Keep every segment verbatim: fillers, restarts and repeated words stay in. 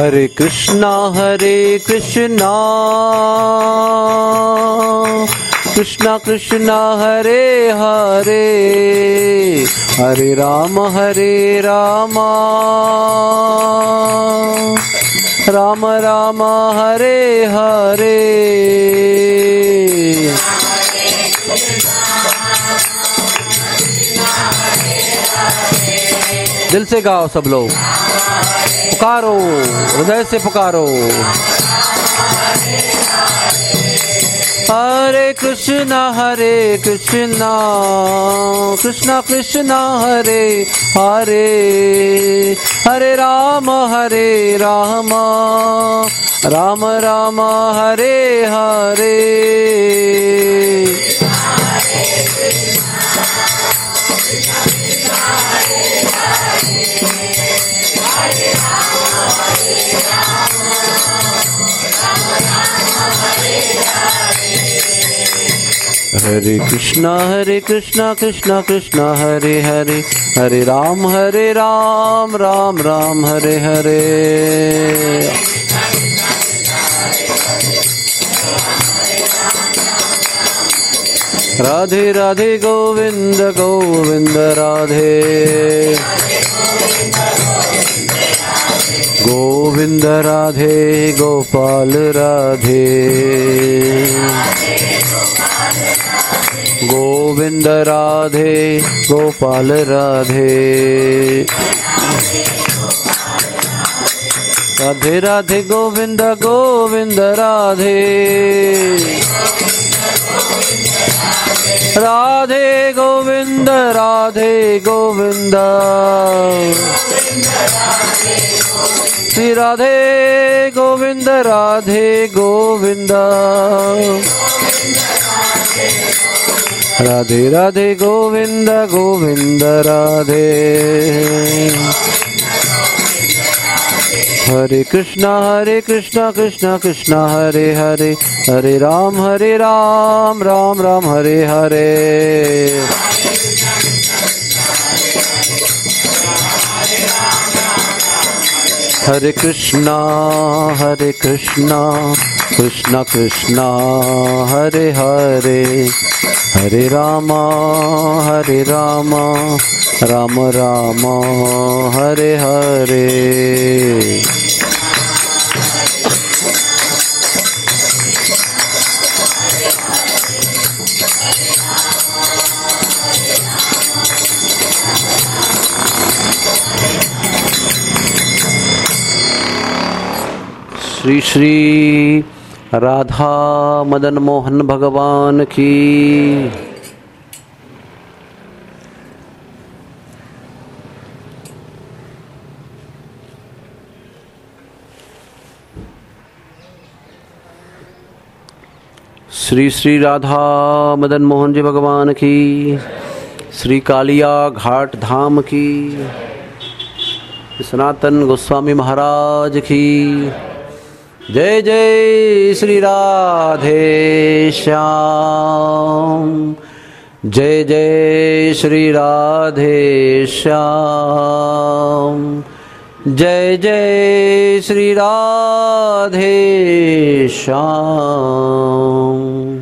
हरे कृष्णा हरे कृष्णा कृष्णा कृष्णा हरे हरे हरे राम हरे राम राम राम हरे हरे। दिल से गाओ सब लोग, पुकारो, हृदय से पुकारो। हरे कृष्णा हरे कृष्णा कृष्णा कृष्णा हरे हरे हरे राम हरे राम राम राम हरे हरे। हरे कृष्णा हरे कृष्णा कृष्णा कृष्णा हरे हरे हरे राम हरे राम राम राम हरे हरे। राधे राधे गोविंद गोविंद राधे गोविंद राधे गोपाल राधे गोविंद राधे गोपाल राधे राधे राधे गोविंद गोविंद राधे राधे गोविंद राधे गोविंद श्री राधे गोविंद राधे गोविंद राधे राधे गोविंद गोविंद राधे। हरे कृष्णा हरे कृष्णा कृष्णा कृष्णा हरे हरे हरे राम हरे राम राम राम हरे हरे। हरे कृष्णा हरे कृष्णा कृष्णा कृष्णा हरे हरे हरे रामा हरे रामा राम राम हरे हरे। श्री श्री राधा मदन मोहन भगवान की। श्री श्री राधा मदन मोहन जी भगवान की। श्री कालिया घाट धाम की। सनातन गोस्वामी महाराज की जय जय। श्री राधे श्याम जय जय। श्री राधे श्याम जय जय। श्री राधे श्याम।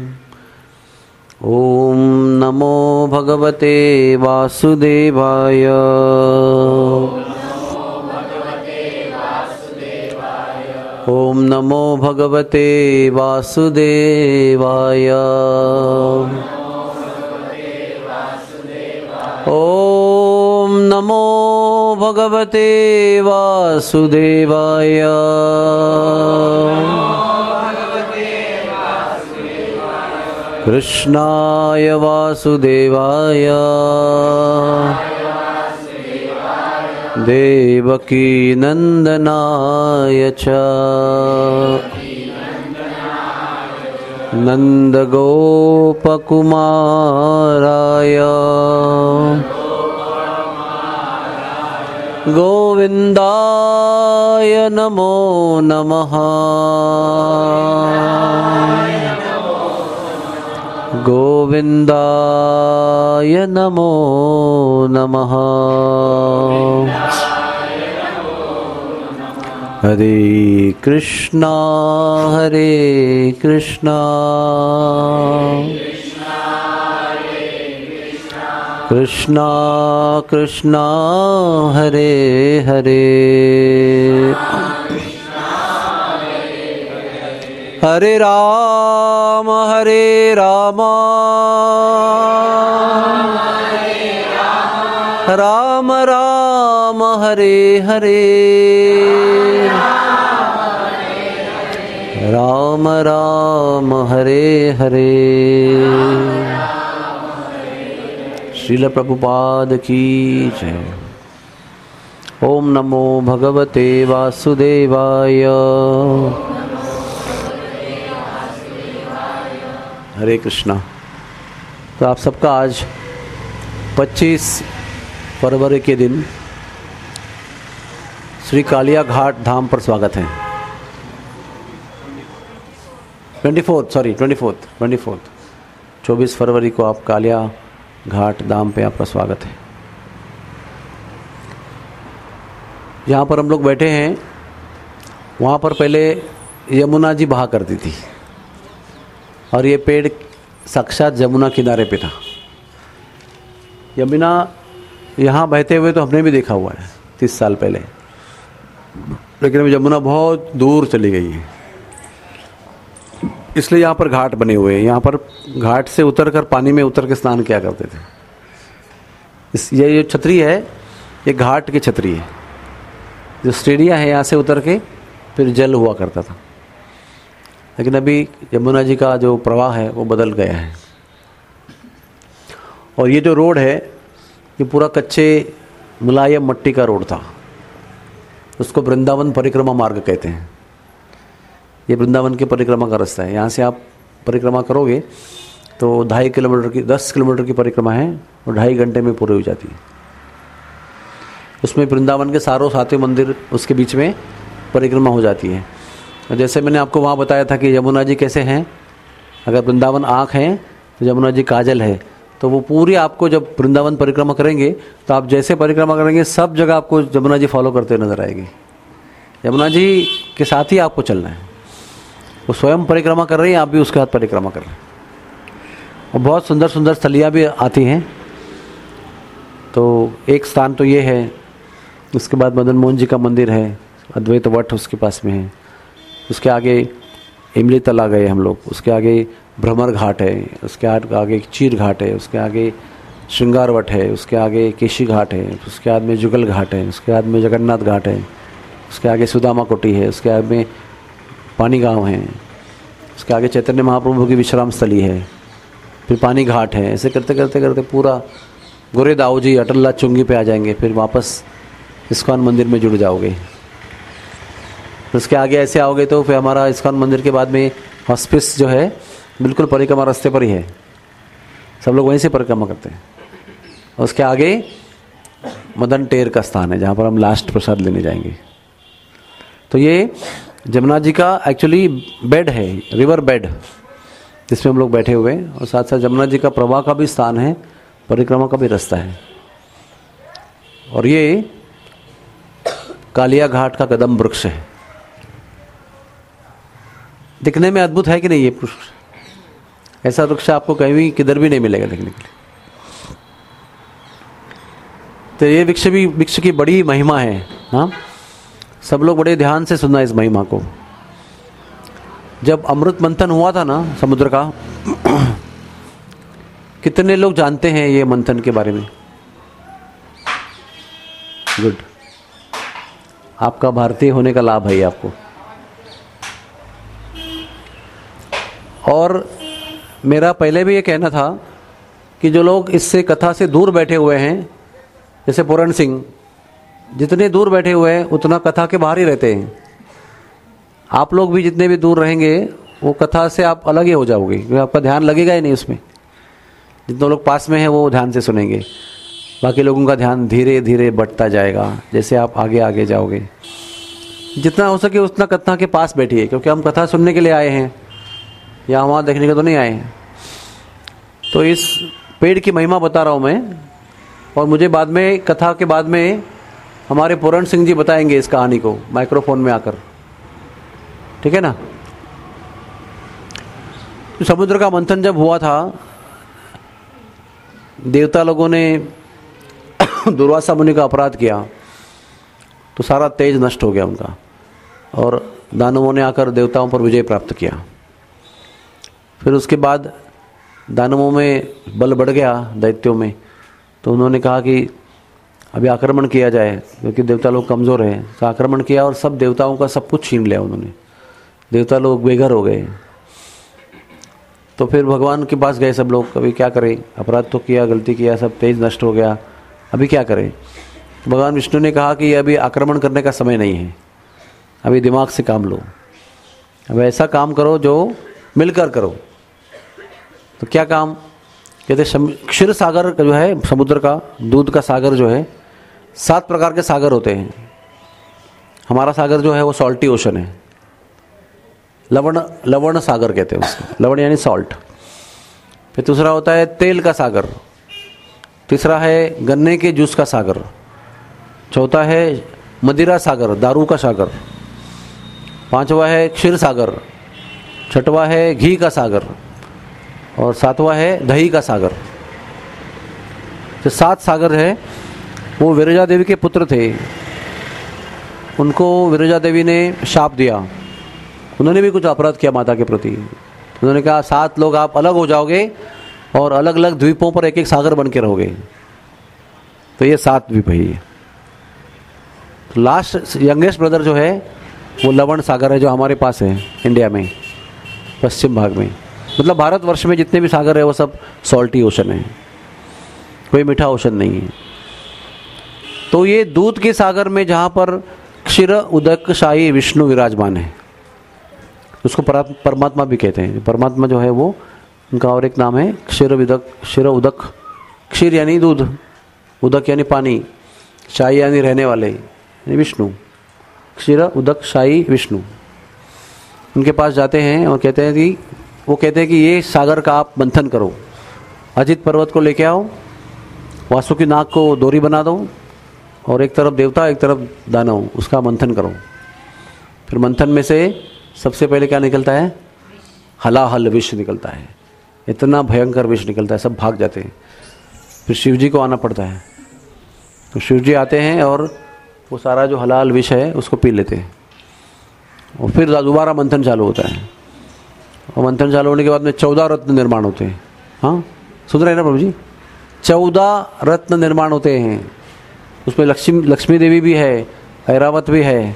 ओम नमो भगवते वासुदेवाय। ओम नमो भगवते वासुदेवाय। ओम नमो भगवते वासुदेवाय। कृष्णाय वासुदेवाय देवकी नंदनाय च नंदगोपकुमाराय गोविन्दाय नमो नमः। गोविन्दाय नमो नमः। हरे कृष्णा हरे कृष्णा कृष्णा कृष्णा हरे हरे हरे राम हरे राम राम राम हरे हरे राम राम हरे हरे। श्रील प्रभुपाद की जय। ओम नमो भगवते वासुदेवाय। हरे कृष्णा। तो आप सबका आज पच्चीस फरवरी के दिन श्री कालिया घाट धाम पर स्वागत है। Twenty fourth sorry twenty fourth twenty fourth चौबीस फरवरी को आप कालिया घाट धाम पे आपका स्वागत है। जहाँ पर हम लोग बैठे हैं वहाँ पर पहले यमुना जी बहा करती थी और ये पेड़ साक्षात यमुना किनारे पे था। यमुना यहाँ बहते हुए तो हमने भी देखा हुआ है तीस साल पहले, लेकिन अब यमुना बहुत दूर चली गई है, इसलिए यहाँ पर घाट बने हुए हैं। यहाँ पर घाट से उतरकर पानी में उतर के स्नान किया करते थे। इस ये जो छतरी है ये घाट की छतरी है। जो स्टेडिया है यहाँ से उतर के फिर जल हुआ करता था, लेकिन अभी यमुना जी का जो प्रवाह है वो बदल गया है। और ये जो रोड है ये पूरा कच्चे मुलायम मट्टी का रोड था, उसको वृंदावन परिक्रमा मार्ग कहते हैं। ये वृंदावन की परिक्रमा का रास्ता है। यहाँ से आप परिक्रमा करोगे तो ढाई किलोमीटर की दस किलोमीटर की परिक्रमा है और ढाई घंटे में पूरी हो जाती है। उसमें वृंदावन के सारों सातों मंदिर उसके बीच में परिक्रमा हो जाती है। जैसे मैंने आपको वहाँ बताया था कि यमुना जी कैसे हैं, अगर वृंदावन आँख है तो यमुना जी काजल है। तो वो पूरी आपको जब वृंदावन परिक्रमा करेंगे तो आप जैसे परिक्रमा करेंगे सब जगह आपको यमुना जी फॉलो करते नजर आएगी। यमुना जी के साथ ही आपको चलना है। वो स्वयं परिक्रमा कर रही हैं, आप भी उसके साथ परिक्रमा कर रहे हैं। और बहुत सुंदर सुंदर स्थलियाँ भी आती हैं। तो एक स्थान तो ये है, उसके बाद मदन मोहन जी का मंदिर है, अद्वैत वट उसके पास में है। उसके आगे इमली तला गए हम लोग, उसके आगे भ्रमर घाट है, उसके आगे चीर घाट है, उसके आगे श्रृंगार वट है, उसके आगे केशी घाट है, उसके बाद में जुगल घाट है, उसके बाद में जगन्नाथ घाट है, उसके आगे सुदामा कोटी है, उसके आगे में पानी गांव है, उसके आगे चैतन्य महाप्रभु की विश्राम स्थली है, फिर पानी घाट है। ऐसे करते करते करते पूरा गोरे दाऊ जी अटल्ला चुंगी पे आ जाएंगे, फिर वापस इस्कॉन मंदिर में जुड़ जाओगे। उसके आगे ऐसे आओगे तो फिर हमारा इस्कॉन मंदिर के बाद में हॉस्पिस जो है बिल्कुल परिक्रमा रास्ते पर ही है, सब लोग वहीं से परिक्रमा करते हैं। और उसके आगे मदन टेर का स्थान है जहाँ पर हम लास्ट प्रसाद लेने जाएंगे। तो ये जमुना जी का एक्चुअली बेड है, रिवर बेड, जिसमें हम लोग बैठे हुए हैं। और साथ साथ जमुना जी का प्रवाह का भी स्थान है, परिक्रमा का भी रास्ता है। और ये कालिया घाट का कदम वृक्ष है। दिखने में अद्भुत है कि नहीं? ये वृक्ष, ऐसा वृक्ष आपको कहीं भी किधर भी नहीं मिलेगा देखने के लिए। तो ये वृक्ष भी, वृक्ष की बड़ी महिमा है। हाँ, सब लोग बड़े ध्यान से सुनना इस महिमा को। जब अमृत मंथन हुआ था ना समुद्र का, कितने लोग जानते हैं ये मंथन के बारे में? गुड, आपका भारतीय होने का लाभ है आपको। और मेरा पहले भी ये कहना था कि जो लोग इससे कथा से दूर बैठे हुए हैं, जैसे पूरण सिंह जितने दूर बैठे हुए हैं उतना कथा के बाहर ही रहते हैं। आप लोग भी जितने भी दूर रहेंगे वो कथा से आप अलग ही हो जाओगे, क्योंकि आपका ध्यान लगेगा ही नहीं उसमें। जितने लोग पास में हैं वो ध्यान से सुनेंगे, बाकी लोगों का ध्यान धीरे धीरे बढ़ता जाएगा जैसे आप आगे आगे जाओगे। जितना हो सके उतना कथा के पास बैठिए, क्योंकि हम कथा सुनने के लिए आए हैं, यहाँ वहाँ देखने के तो नहीं आए हैं। तो इस पेड़ की महिमा बता रहा हूँ मैं। और मुझे बाद में, कथा के बाद में हमारे पूरण सिंह जी बताएंगे इस कहानी को माइक्रोफोन में आकर, ठीक है ना। तो समुद्र का मंथन जब हुआ था, देवता लोगों ने दुर्वासा मुनि का अपराध किया तो सारा तेज नष्ट हो गया उनका, और दानवों ने आकर देवताओं पर विजय प्राप्त किया। फिर उसके बाद दानवों में बल बढ़ गया, दैत्यों में, तो उन्होंने कहा कि अभी आक्रमण किया जाए, क्योंकि देवता लोग कमज़ोर हैं। तो आक्रमण किया और सब देवताओं का सब कुछ छीन लिया उन्होंने, देवता लोग बेघर हो गए। तो फिर भगवान के पास गए सब लोग, अभी क्या करें, अपराध तो किया, गलती किया, सब तेज नष्ट हो गया, अभी क्या करें। तो भगवान विष्णु ने कहा कि अभी आक्रमण करने का समय नहीं है, अभी दिमाग से काम लो, अब ऐसा काम करो जो मिलकर करो। तो क्या काम कहते, क्षीर सागर जो है, समुद्र का दूध का सागर जो है, सात प्रकार के सागर होते हैं। हमारा सागर जो है वो सॉल्टी ओशन है, लवण लवण सागर कहते हैं उसको, लवण यानी सॉल्ट। फिर दूसरा होता है तेल का सागर, तीसरा है गन्ने के जूस का सागर, चौथा है मदिरा सागर, दारू का सागर, पांचवा है क्षीर सागर, छठवा है घी का सागर, और सातवां है दही का सागर। जो सात सागर है वो विरजा देवी के पुत्र थे, उनको विरजा देवी ने शाप दिया। उन्होंने भी कुछ अपराध किया माता के प्रति। उन्होंने कहा सात लोग आप अलग हो जाओगे और अलग अलग द्वीपों पर एक एक सागर बन के रहोगे। तो ये सात द्वीप है। ये तो लास्ट यंगेस्ट ब्रदर जो है वो लवण सागर है, जो हमारे पास है इंडिया में, पश्चिम भाग में। मतलब भारतवर्ष में जितने भी सागर है वो सब सॉल्टी ओशन है, कोई मीठा ओशन नहीं है। तो ये दूध के सागर में जहाँ पर क्षीर उदक शाही विष्णु विराजमान है, उसको परमात्मा भी कहते हैं। परमात्मा जो है वो उनका और एक नाम है क्षीर उदक। क्षीर उदक, क्षीर यानी दूध, उदक यानी पानी, शाही यानी रहने वाले, यानी विष्णु। क्षीर उदक शाही विष्णु, उनके पास जाते हैं और कहते हैं कि वो कहते हैं कि ये सागर का आप मंथन करो, अजित पर्वत को लेके आओ, वासुकी नाग को डोरी बना दो, और एक तरफ देवता एक तरफ दानव, उसका मंथन करो। फिर मंथन में से सबसे पहले क्या निकलता है, हलाहल विष निकलता है। इतना भयंकर विष निकलता है, सब भाग जाते हैं। फिर शिव जी को आना पड़ता है। तो शिव जी आते हैं और वो सारा जो हलाहल विष है उसको पी लेते हैं, और फिर दोबारा मंथन चालू होता है। और मंथन चालू होने के बाद में चौदह रत्न निर्माण होते हैं। हाँ, सुन रहे हैं ना प्रभु जी, चौदह रत्न निर्माण होते हैं। उसमें लक्ष्मी लक्ष्मी देवी भी है, ऐरावत भी है,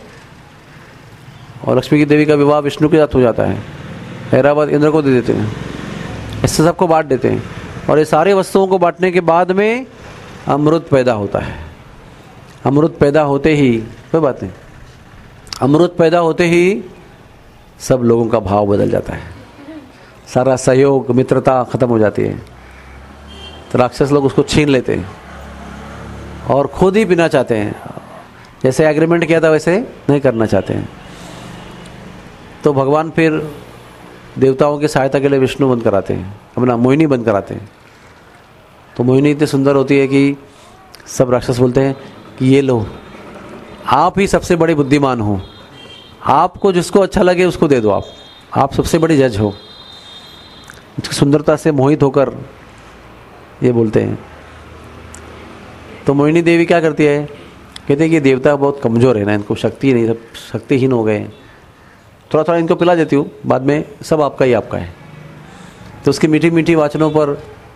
और लक्ष्मी की देवी का विवाह विष्णु के साथ हो जाता है। ऐरावत इंद्र को दे देते हैं, इससे सबको बांट देते हैं। और ये सारे वस्तुओं को बांटने के बाद में अमृत पैदा होता है। अमृत पैदा होते ही, कोई बात नहीं, अमृत पैदा होते ही सब लोगों का भाव बदल जाता है, सारा सहयोग मित्रता खत्म हो जाती है। तो राक्षस लोग उसको छीन लेते हैं और खुद ही पीना चाहते हैं। जैसे एग्रीमेंट किया था वैसे नहीं करना चाहते हैं। तो भगवान फिर देवताओं की सहायता के लिए विष्णु बंद कराते हैं, अपना मोहिनी बंद कराते हैं। तो मोहिनी इतनी सुंदर होती है कि सब राक्षस बोलते हैं कि ये लो, आप ही सबसे बड़े बुद्धिमान हो, आपको जिसको अच्छा लगे उसको दे दो, आप आप सबसे बड़ी जज हो। उसकी सुंदरता से मोहित होकर ये बोलते हैं। तो मोहिनी देवी क्या करती है, कहते हैं कि देवता बहुत कमज़ोर है ना, इनको शक्ति नहीं, सब शक्तिहीन हो गए, थोड़ा थोड़ा इनको पिला देती हूँ, बाद में सब आपका ही आपका है। तो उसकी मीठी मीठी वाचनों पर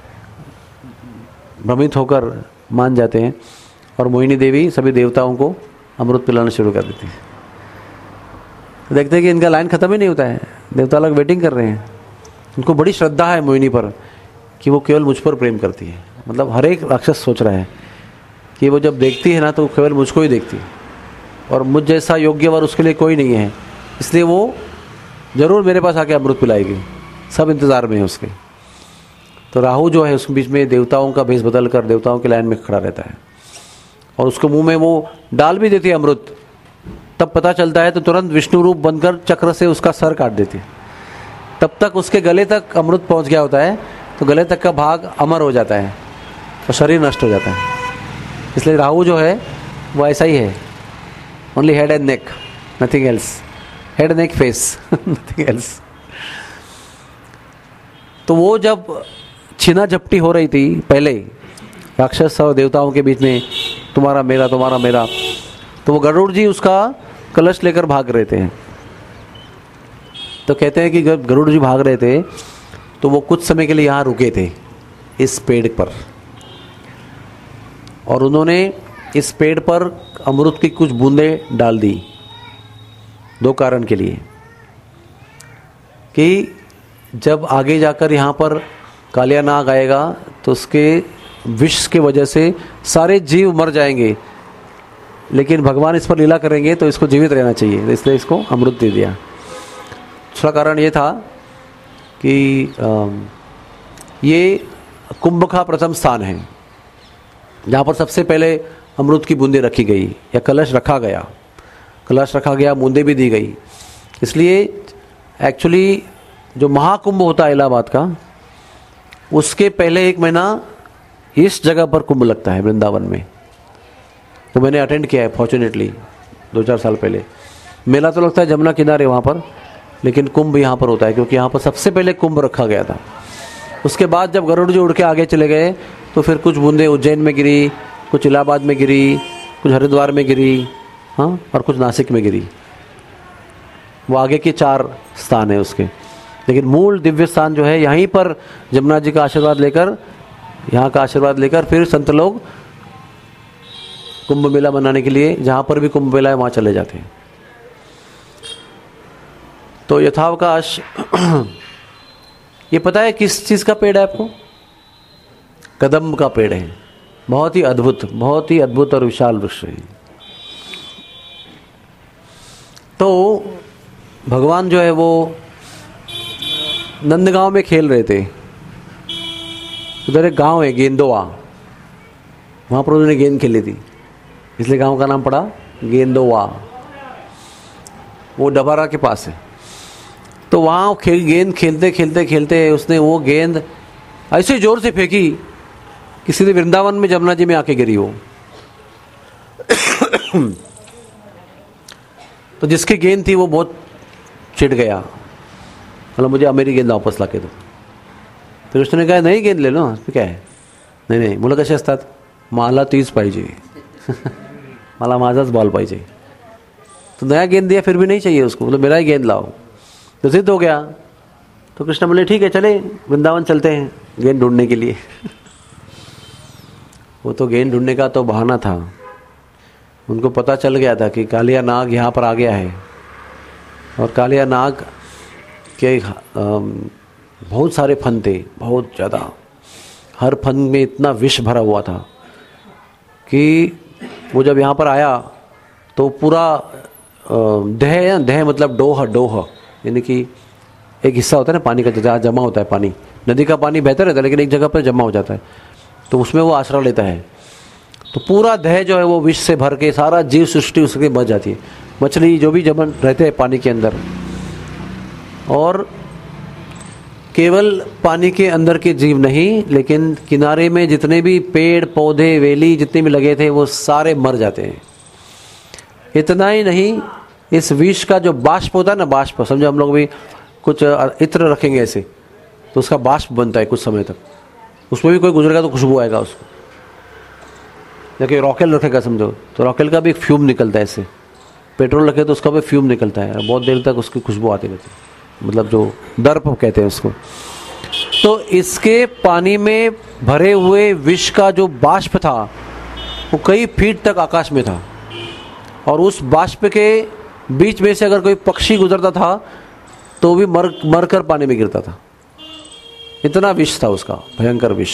भ्रमित होकर मान जाते हैं, और मोहिनी देवी सभी देवताओं को अमृत पिलाना शुरू कर देती है। तो देखते हैं कि इनका लाइन ख़त्म ही नहीं होता है, देवता लोग वेटिंग कर रहे हैं। उनको बड़ी श्रद्धा है मोहिनी पर कि वो केवल मुझ पर प्रेम करती है। मतलब हर एक राक्षस सोच रहा है कि वो जब देखती है ना तो केवल मुझको ही देखती है, और मुझ जैसा योग्य वर उसके लिए कोई नहीं है, इसलिए वो ज़रूर मेरे पास आके अमृत पिलाएगी। सब इंतज़ार में है उसके। तो राहु जो है उस बीच में देवताओं का भेष बदल कर देवताओं की लाइन में खड़ा रहता है, और उसके मुंह में वो डाल भी देती है अमृत। तब पता चलता है तो तुरंत विष्णु रूप बनकर चक्र से उसका सर काट देती है। तब तक उसके गले तक अमृत पहुंच गया होता है, तो गले तक का भाग अमर हो जाता है और शरीर नष्ट हो जाता है। इसलिए राहु जो है वो ऐसा ही है, only head and neck, nothing else, head neck face, nothing else. तो वो जब छीना झपटी हो रही थी पहले राक्षस और देवताओं के बीच में, तुम्हारा मेरा तुम्हारा मेरा, तो वो गरुड़ जी उसका कलश लेकर भाग रहे थे। तो कहते हैं कि जब गरुड़ जी भाग रहे थे तो वो कुछ समय के लिए यहाँ रुके थे इस पेड़ पर, और उन्होंने इस पेड़ पर अमृत की कुछ बूंदें डाल दी, दो कारण के लिए, कि जब आगे जाकर यहाँ पर कालिया नाग आएगा तो उसके विष की वजह से सारे जीव मर जाएंगे, लेकिन भगवान इस पर लीला करेंगे तो इसको जीवित रहना चाहिए, तो इसलिए इसको अमृत दे दिया। दूसरा कारण ये था कि ये कुंभ का प्रथम स्थान है जहाँ पर सबसे पहले अमृत की बूंदें रखी गई या कलश रखा गया, कलश रखा गया, बूंदें भी दी गई। इसलिए एक्चुअली जो महाकुंभ होता है इलाहाबाद का, उसके पहले एक महीना इस जगह पर कुंभ लगता है वृंदावन में। तो मैंने अटेंड किया है फॉर्चुनेटली दो चार साल पहले। मेला तो लगता है जमुना किनारे वहाँ पर, लेकिन कुंभ यहाँ पर होता है क्योंकि यहाँ पर सबसे पहले कुंभ रखा गया था। उसके बाद जब गरुड़ जी उड़ के आगे चले गए तो फिर कुछ बूंदें उज्जैन में गिरी, कुछ इलाहाबाद में गिरी, कुछ हरिद्वार में गिरी, हाँ, और कुछ नासिक में गिरी। वो आगे के चार स्थान है उसके, लेकिन मूल दिव्य स्थान जो है यहीं पर जमुना जी का आशीर्वाद लेकर, यहाँ का आशीर्वाद लेकर फिर संत लोग कुंभ मेला मनाने के लिए, जहाँ पर भी कुंभ मेला है वहाँ चले जाते हैं। तो यथावकाश ये पता है किस चीज़ का पेड़ है आपको? कदम्ब का पेड़ है। बहुत ही अद्भुत, बहुत ही अद्भुत और विशाल वृक्ष है। तो भगवान जो है वो नंदगांव में खेल रहे थे। उधर एक गांव है गेंदोआ, वहाँ पर उन्होंने गेंद खेली थी, इसलिए गांव का नाम पड़ा गेंदोआ। वो डबारा के पास है। तो वहाँ खेल गेंद खेलते खेलते खेलते उसने वो गेंद ऐसे जोर से फेंकी कि सीधे वृंदावन में जमुना जी में आके गिरी वो। तो जिसकी गेंद थी वो बहुत चिढ़ गया, मतलब मुझे मेरी गेंद वापस ला के दो। फिर उसने कहा नहीं गेंद ले लो, क्या है? नहीं नहीं मुलं कशी असतात, मला तीच पाहिजे, मला माझाच बॉल पाहिजे। तो नया गेंद दिया फिर भी नहीं चाहिए उसको, मतलब मेरा ही गेंद लाओ। तो जिद हो गया। तो कृष्ण बोले ठीक है चले वृंदावन चलते हैं गेंद ढूंढने के लिए। वो तो गेंद ढूंढने का तो बहाना था। उनको पता चल गया था कि कालिया नाग यहाँ पर आ गया है, और कालिया नाग के बहुत सारे फन थे, बहुत ज़्यादा। हर फन में इतना विष भरा हुआ था कि वो जब यहाँ पर आया तो पूरा दह दह मतलब डोह डोह, यानी कि एक हिस्सा होता है ना पानी का, जहाँ जमा होता है पानी, नदी का पानी बेहतर रहता है लेकिन एक जगह पर जमा हो जाता है, तो उसमें वो आश्रय लेता है। तो पूरा दह जो है वो विष से भर के सारा जीव सृष्टि उसके बच जाती है, मछली जो भी जमन रहते हैं पानी के अंदर। और केवल पानी के अंदर के जीव नहीं, लेकिन किनारे में जितने भी पेड़ पौधे वेली जितने भी लगे थे वो सारे मर जाते हैं। इतना ही नहीं, इस विष का जो बाष्प होता है ना, बाष्प समझो, हम लोग भी कुछ इत्र रखेंगे ऐसे तो उसका बाष्प बनता है कुछ समय तक, उसमें भी कोई गुजरेगा तो खुशबू आएगा उसको। देखिए रॉकेल रखेगा समझो तो रॉकेल का भी एक फ्यूम निकलता है ऐसे, पेट्रोल रखे तो उसका भी फ्यूम निकलता है, बहुत देर तक उसकी खुशबू आती रहती है, मतलब जो दर्प कहते हैं उसको। तो इसके पानी में भरे हुए विष का जो बाष्प था वो कई फीट तक आकाश में था, और उस बाष्प के बीच में से अगर कोई पक्षी गुजरता था तो भी मर मर कर पानी में गिरता था। इतना विष था उसका, भयंकर विष।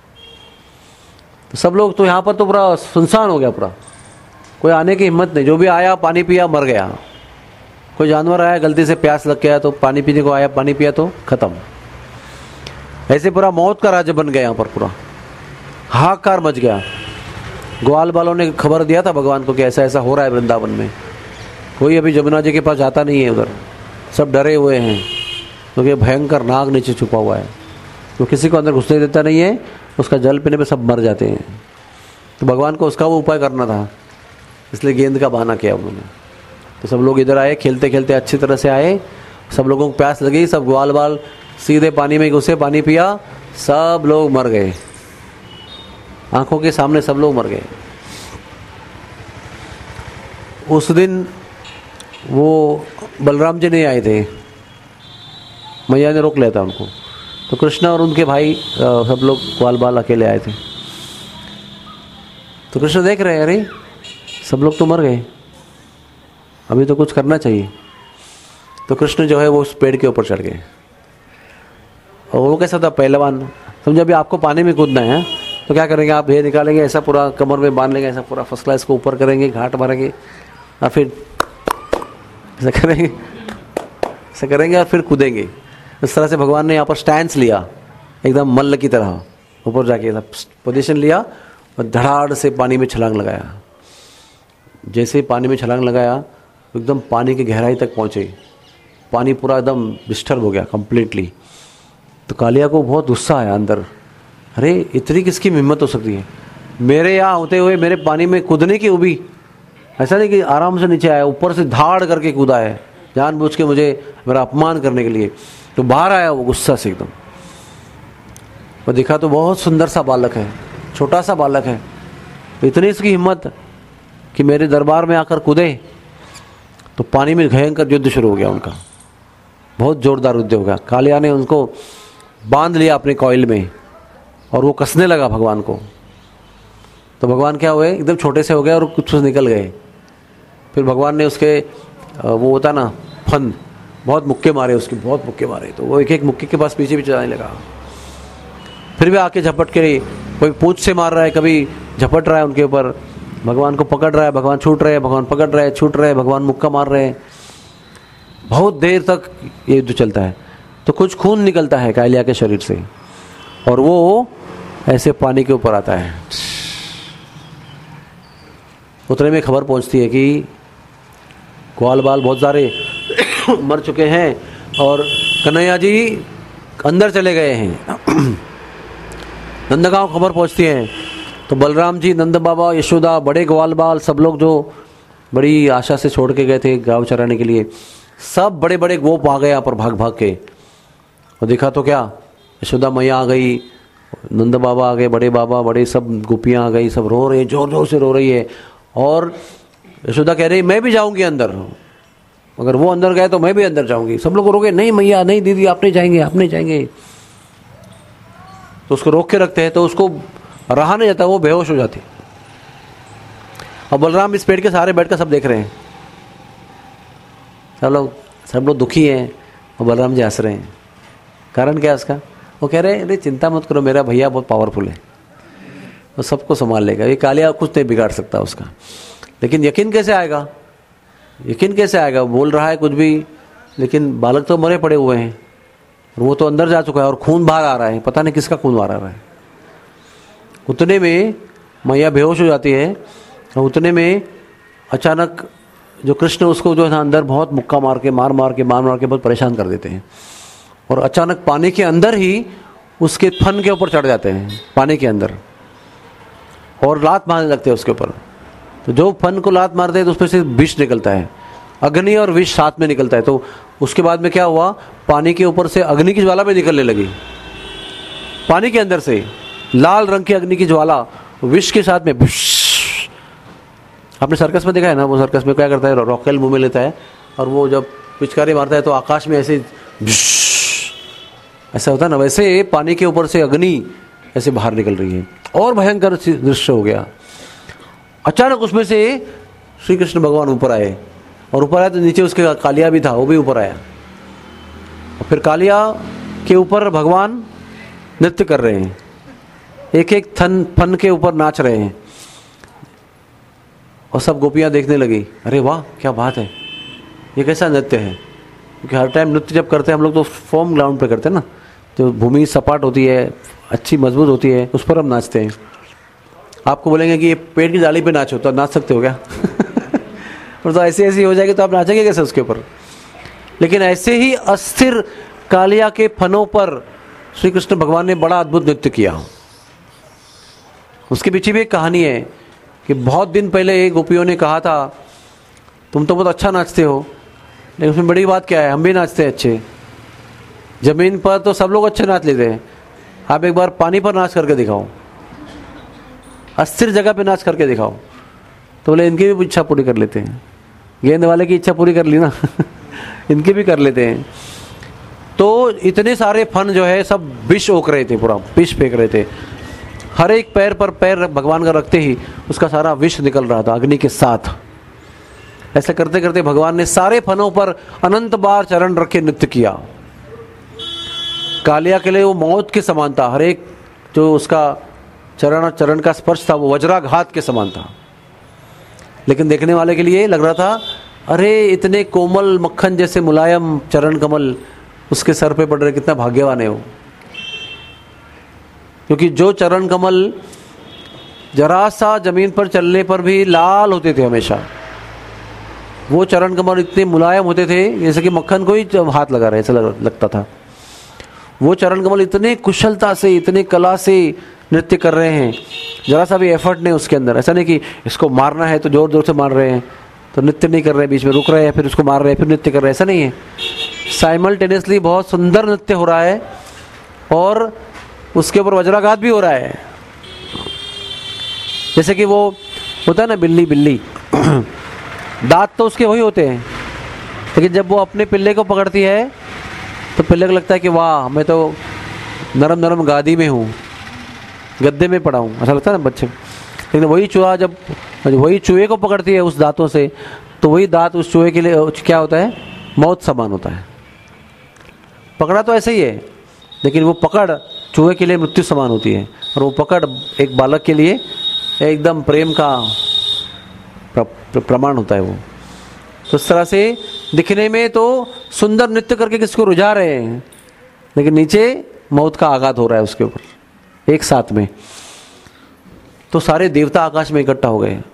तो सब लोग तो यहाँ पर तो पूरा सुनसान हो गया, पूरा कोई आने की हिम्मत नहीं। जो भी आया पानी पिया मर गया। कोई जानवर आया गलती से प्यास लग गया तो पानी पीने को आया, पानी पिया तो खत्म। ऐसे पूरा मौत का राज्य बन गया यहाँ पर, पूरा हाहाकार मच गया। ग्वाल वालों ने खबर दिया था भगवान को कि ऐसा ऐसा हो रहा है वृंदावन में। कोई अभी जमुना जी के पास जाता नहीं है उधर, सब डरे हुए हैं क्योंकि भयंकर नाग नीचे छुपा हुआ है, तो किसी को अंदर घुसने देता नहीं है, उसका जल पीने पे सब मर जाते हैं। तो भगवान को उसका वो उपाय करना था इसलिए गेंद का बहाना किया उन्होंने। तो सब लोग इधर आए, खेलते खेलते अच्छी तरह से आए, सब लोगों को प्यास लगी, सब ग्वाल बाल सीधे पानी में घुसे, पानी पिया, सब लोग मर गए, आंखों के सामने सब लोग मर गए। उस दिन वो बलराम जी नहीं आए थे, मैया ने रोक लिया था उनको। तो कृष्ण और उनके भाई सब लोग ग्वाल बाल अकेले आए थे। तो कृष्ण देख रहे हैं, अरे सब लोग तो मर गए, अभी तो कुछ करना चाहिए। तो कृष्ण जो है वो उस पेड़ के ऊपर चढ़ गए। और वो कैसा था, पहलवान, समझो अभी आपको पानी में कूदना है तो क्या करेंगे आप, ये निकालेंगे ऐसा, पूरा कमर में बांध लेंगे ऐसा, पूरा फर्स्ट क्लास को ऊपर करेंगे, घाट मारेंगे और फिर ऐसा करेंगे, ऐसा करेंगे और फिर कूदेंगे। इस तरह से भगवान ने यहाँ पर स्टैंस लिया, एकदम मल्ल की तरह ऊपर जाके पोजीशन लिया और धड़ाड़ से पानी में छलांग लगाया। जैसे ही पानी में छलांग लगाया एकदम पानी की गहराई तक पहुँचे, पानी पूरा एकदम डिस्टर्ब हो गया कंप्लीटली। तो कालिया को बहुत गुस्सा आया अंदर, अरे इतनी किसकी हिम्मत हो सकती है, मेरे यहाँ होते हुए मेरे पानी में कूदने की, वो भी ऐसा नहीं कि आराम से नीचे आया, ऊपर से धाड़ करके कूदा है जानबूझ के मुझे मेरा अपमान करने के लिए। तो बाहर आया वो गुस्सा से एकदम, और देखा तो बहुत सुंदर सा बालक है, छोटा सा बालक है, तो इतनी इसकी हिम्मत कि मेरे दरबार में आकर कूदे। तो पानी में भयंकर युद्ध शुरू हो गया उनका, बहुत जोरदार युद्ध हो गया। कालिया ने उनको बांध लिया अपने कॉइल में और वो कसने लगा भगवान को। तो भगवान क्या हुए, एकदम छोटे से हो गए और कुछ निकल गए। फिर भगवान ने उसके वो होता ना फन, बहुत मुक्के मारे उसके, बहुत मुक्के मारे, तो वो एक एक मुक्के के पास पीछे पीछे जाने लगा। फिर भी आके झपट के, कोई पूंछ से मार रहा है, कभी झपट रहा है उनके ऊपर, भगवान को पकड़ रहा है, भगवान छूट रहे हैं, भगवान पकड़ रहे हैं, छूट रहे हैं, भगवान मुक्का मार रहे हैं। बहुत देर तक ये युद्ध चलता है। तो कुछ खून निकलता है कालिया के शरीर से और वो ऐसे पानी के ऊपर आता है। उतने में खबर पहुंचती है कि ग्वाल बाल बहुत सारे मर चुके हैं और कन्हैया जी अंदर चले गए हैं। नंदगांव खबर पहुंचती है तो बलराम जी, नंद बाबा, यशोदा, बड़े ग्वाल बाल, सब लोग जो बड़ी आशा से छोड़ के गए थे गाँव चराने के लिए, सब बड़े बड़े गोप आ गए यहाँ पर भाग भाग के। और देखा तो क्या, यशोदा मैया आ गई, नंद बाबा आ गए, बड़े बाबा, बड़े सब गोपियाँ आ गई, सब रो रहे हैं, जोर जोर से रो रही है। और यशोदा कह रही मैं भी जाऊंगी अंदर, अगर वो अंदर गए तो मैं भी अंदर जाऊंगी। सब लोग रो गए, नहीं मैया, नहीं दीदी, आप नहीं जाएंगे, आप नहीं जाएंगे। तो उसको रोक के रखते हैं, तो उसको रहा नहीं जाता, वो बेहोश हो जाती। और बलराम इस पेड़ के सहारे बैठकर सब देख रहे हैं, सब लोग सब लोग दुखी हैं और बलराम जी हंस रहे हैं। कारण क्या है उसका, वो कह रहे हैं अरे चिंता मत करो, मेरा भैया बहुत पावरफुल है, वो सबको संभाल लेगा, ये कालिया कुछ नहीं बिगाड़ सकता उसका। लेकिन यकीन कैसे आएगा, यकीन कैसे आएगा, बोल रहा है कुछ भी, लेकिन बालक तो मरे पड़े हुए हैं और वो तो अंदर जा चुका है और खून बाहर आ रहा है, पता नहीं किसका खून बाहर आ रहा है। उतने में मैया बेहोश हो जाती है और उतने में अचानक जो कृष्ण उसको जो है ना अंदर बहुत मुक्का मार के मार मार के मार मार के बहुत परेशान कर देते हैं। और अचानक पानी के अंदर ही उसके फन के ऊपर चढ़ जाते हैं, पानी के अंदर, और लात मारने लगते हैं उसके ऊपर। तो जो फन को लात मारते हैं तो उसमें से विष निकलता है, अग्नि और विष साथ में निकलता है। तो उसके बाद में क्या हुआ, पानी के ऊपर से अग्नि की ज्वाला भी निकलने लगी, पानी के अंदर से लाल रंग की अग्नि की ज्वाला विष के साथ में। आपने सर्कस में देखा है ना, वो सर्कस में क्या करता है, रॉकेल मुंह में लेता है और वो जब पिचकारी मारता है तो आकाश में ऐसे ऐसा होता है ना, वैसे पानी के ऊपर से अग्नि ऐसे बाहर निकल रही है और भयंकर दृश्य हो गया। अचानक उसमें से श्री कृष्ण भगवान ऊपर आए और ऊपर आए तो नीचे उसके कालिया भी था, वो भी ऊपर आया और फिर कालिया के ऊपर भगवान नृत्य कर रहे हैं, एक एक थन फन के ऊपर नाच रहे हैं। और सब गोपियां देखने लगी, अरे वाह क्या बात है, ये कैसा नृत्य है। क्योंकि हर टाइम नृत्य जब करते हैं हम लोग तो फॉर्म ग्राउंड पे करते हैं ना, जो भूमि सपाट होती है, अच्छी मजबूत होती है, उस पर हम नाचते हैं। आपको बोलेंगे कि ये पेड़ की डाली पे नाचो, तो आप नाच सकते हो क्या? और तो ऐसी ऐसी हो जाएगी तो आप नाचेंगे कैसे उसके ऊपर। लेकिन ऐसे ही अस्थिर कालिया के फनों पर श्री कृष्ण भगवान ने बड़ा अद्भुत नृत्य किया। उसके पीछे भी एक कहानी है कि बहुत दिन पहले गोपियों ने कहा था तुम तो बहुत अच्छा नाचते हो, लेकिन उसमें बड़ी बात क्या है, हम भी नाचते हैं अच्छे। जमीन पर तो सब लोग अच्छे नाच लेते हैं, आप एक बार पानी पर नाच करके दिखाओ, अस्थिर जगह पे नाच करके दिखाओ। तो बोले इनकी भी इच्छा पूरी कर लेते हैं। गेंद वाले की इच्छा पूरी कर ली ना इनकी भी कर लेते हैं। तो इतने सारे फन जो है सब विष ओक रहे थे, पूरा विष फेंक रहे थे। हर एक पैर पर पैर भगवान का रखते ही उसका सारा विष निकल रहा था अग्नि के साथ। ऐसे करते करते भगवान ने सारे फनों पर अनंत बार चरण रखे नृत्य किया। कालिया के लिए वो मौत के समान था, हर एक जो उसका चरण चरण का स्पर्श था वो वज्राघात के समान था। लेकिन देखने वाले के लिए लग रहा था अरे इतने कोमल मक्खन जैसे मुलायम चरण कमल उसके सर पे पड़ रहे, कितना भाग्यवान है वो। क्योंकि जो चरण कमल जरा सा जमीन पर चलने पर भी लाल होते थे हमेशा, वो चरण कमल इतने मुलायम होते थे जैसे कि मक्खन को ही हाथ लगा रहे ऐसा लगता था। वो चरण कमल इतने कुशलता से इतने कला से नृत्य कर रहे हैं, जरा सा भी एफर्ट नहीं उसके अंदर। ऐसा नहीं कि इसको मारना है तो जोर जोर से मार रहे हैं तो नृत्य नहीं कर रहे, बीच में रुक रहे हैं फिर उसको मार रहे हैं फिर नृत्य कर रहे हैं, ऐसा नहीं है। साइमल्टेनियसली बहुत सुंदर नृत्य हो रहा है और उसके ऊपर वज्राघात भी हो रहा है। जैसे कि वो होता है ना बिल्ली बिल्ली दांत तो उसके वही होते हैं, लेकिन जब वो अपने पिल्ले को पकड़ती है तो पिल्ले को लगता है कि वाह मैं तो नरम नरम गादी में हूँ, गद्दे में पड़ा हूँ, ऐसा लगता है ना बच्चे। लेकिन वही चूहा जब वही चूहे को पकड़ती है उस दांतों से तो वही दांत उस चूहे के लिए क्या होता है, मौत समान होता है। पकड़ा तो ऐसे ही है, लेकिन वो पकड़ चूहे के लिए मृत्यु समान होती है और वो पकड़ एक बालक के लिए एकदम प्रेम का प्र, प्रमाण होता है वो। तो इस तरह से दिखने में तो सुंदर नृत्य करके किसको रुझा रहे हैं, लेकिन नीचे मौत का आघात हो रहा है उसके ऊपर एक साथ में। तो सारे देवता आकाश में इकट्ठा हो गए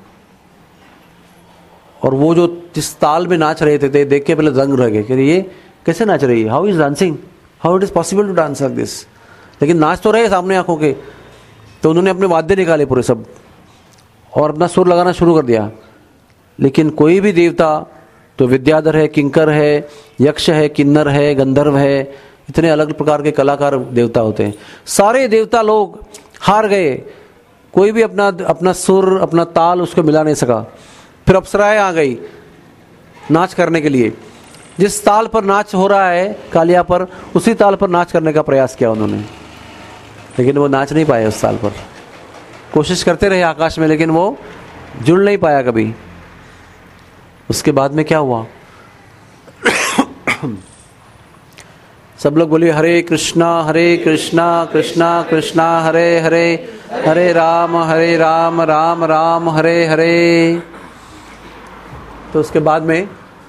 और वो जो जिस ताल में नाच रहे थे, थे देख के पहले दंग रह गए कि ये कैसे नाच रही है, how is dancing, how it is possible to dance like this. लेकिन नाच तो रहे सामने आंखों के। तो उन्होंने अपने वाद्य निकाले पूरे सब और अपना सुर लगाना शुरू कर दिया। लेकिन कोई भी देवता तो विद्याधर है, किंकर है, यक्ष है, किन्नर है, गंधर्व है, इतने अलग प्रकार के कलाकार देवता होते हैं, सारे देवता लोग हार गए। कोई भी अपना अपना सुर अपना ताल उसको मिला नहीं सका। फिर अप्सराएं आ गई नाच करने के लिए। जिस ताल पर नाच हो रहा है कालिया पर, उसी ताल पर नाच करने का प्रयास किया उन्होंने, लेकिन वो नाच नहीं पाए उस ताल पर। कोशिश करते रहे आकाश में, लेकिन वो जुड़ नहीं पाया कभी। उसके बाद में क्या हुआ सब लोग बोलिए हरे कृष्णा हरे कृष्णा कृष्णा कृष्णा हरे हरे, हरे राम हरे राम राम राम हरे हरे। तो उसके बाद में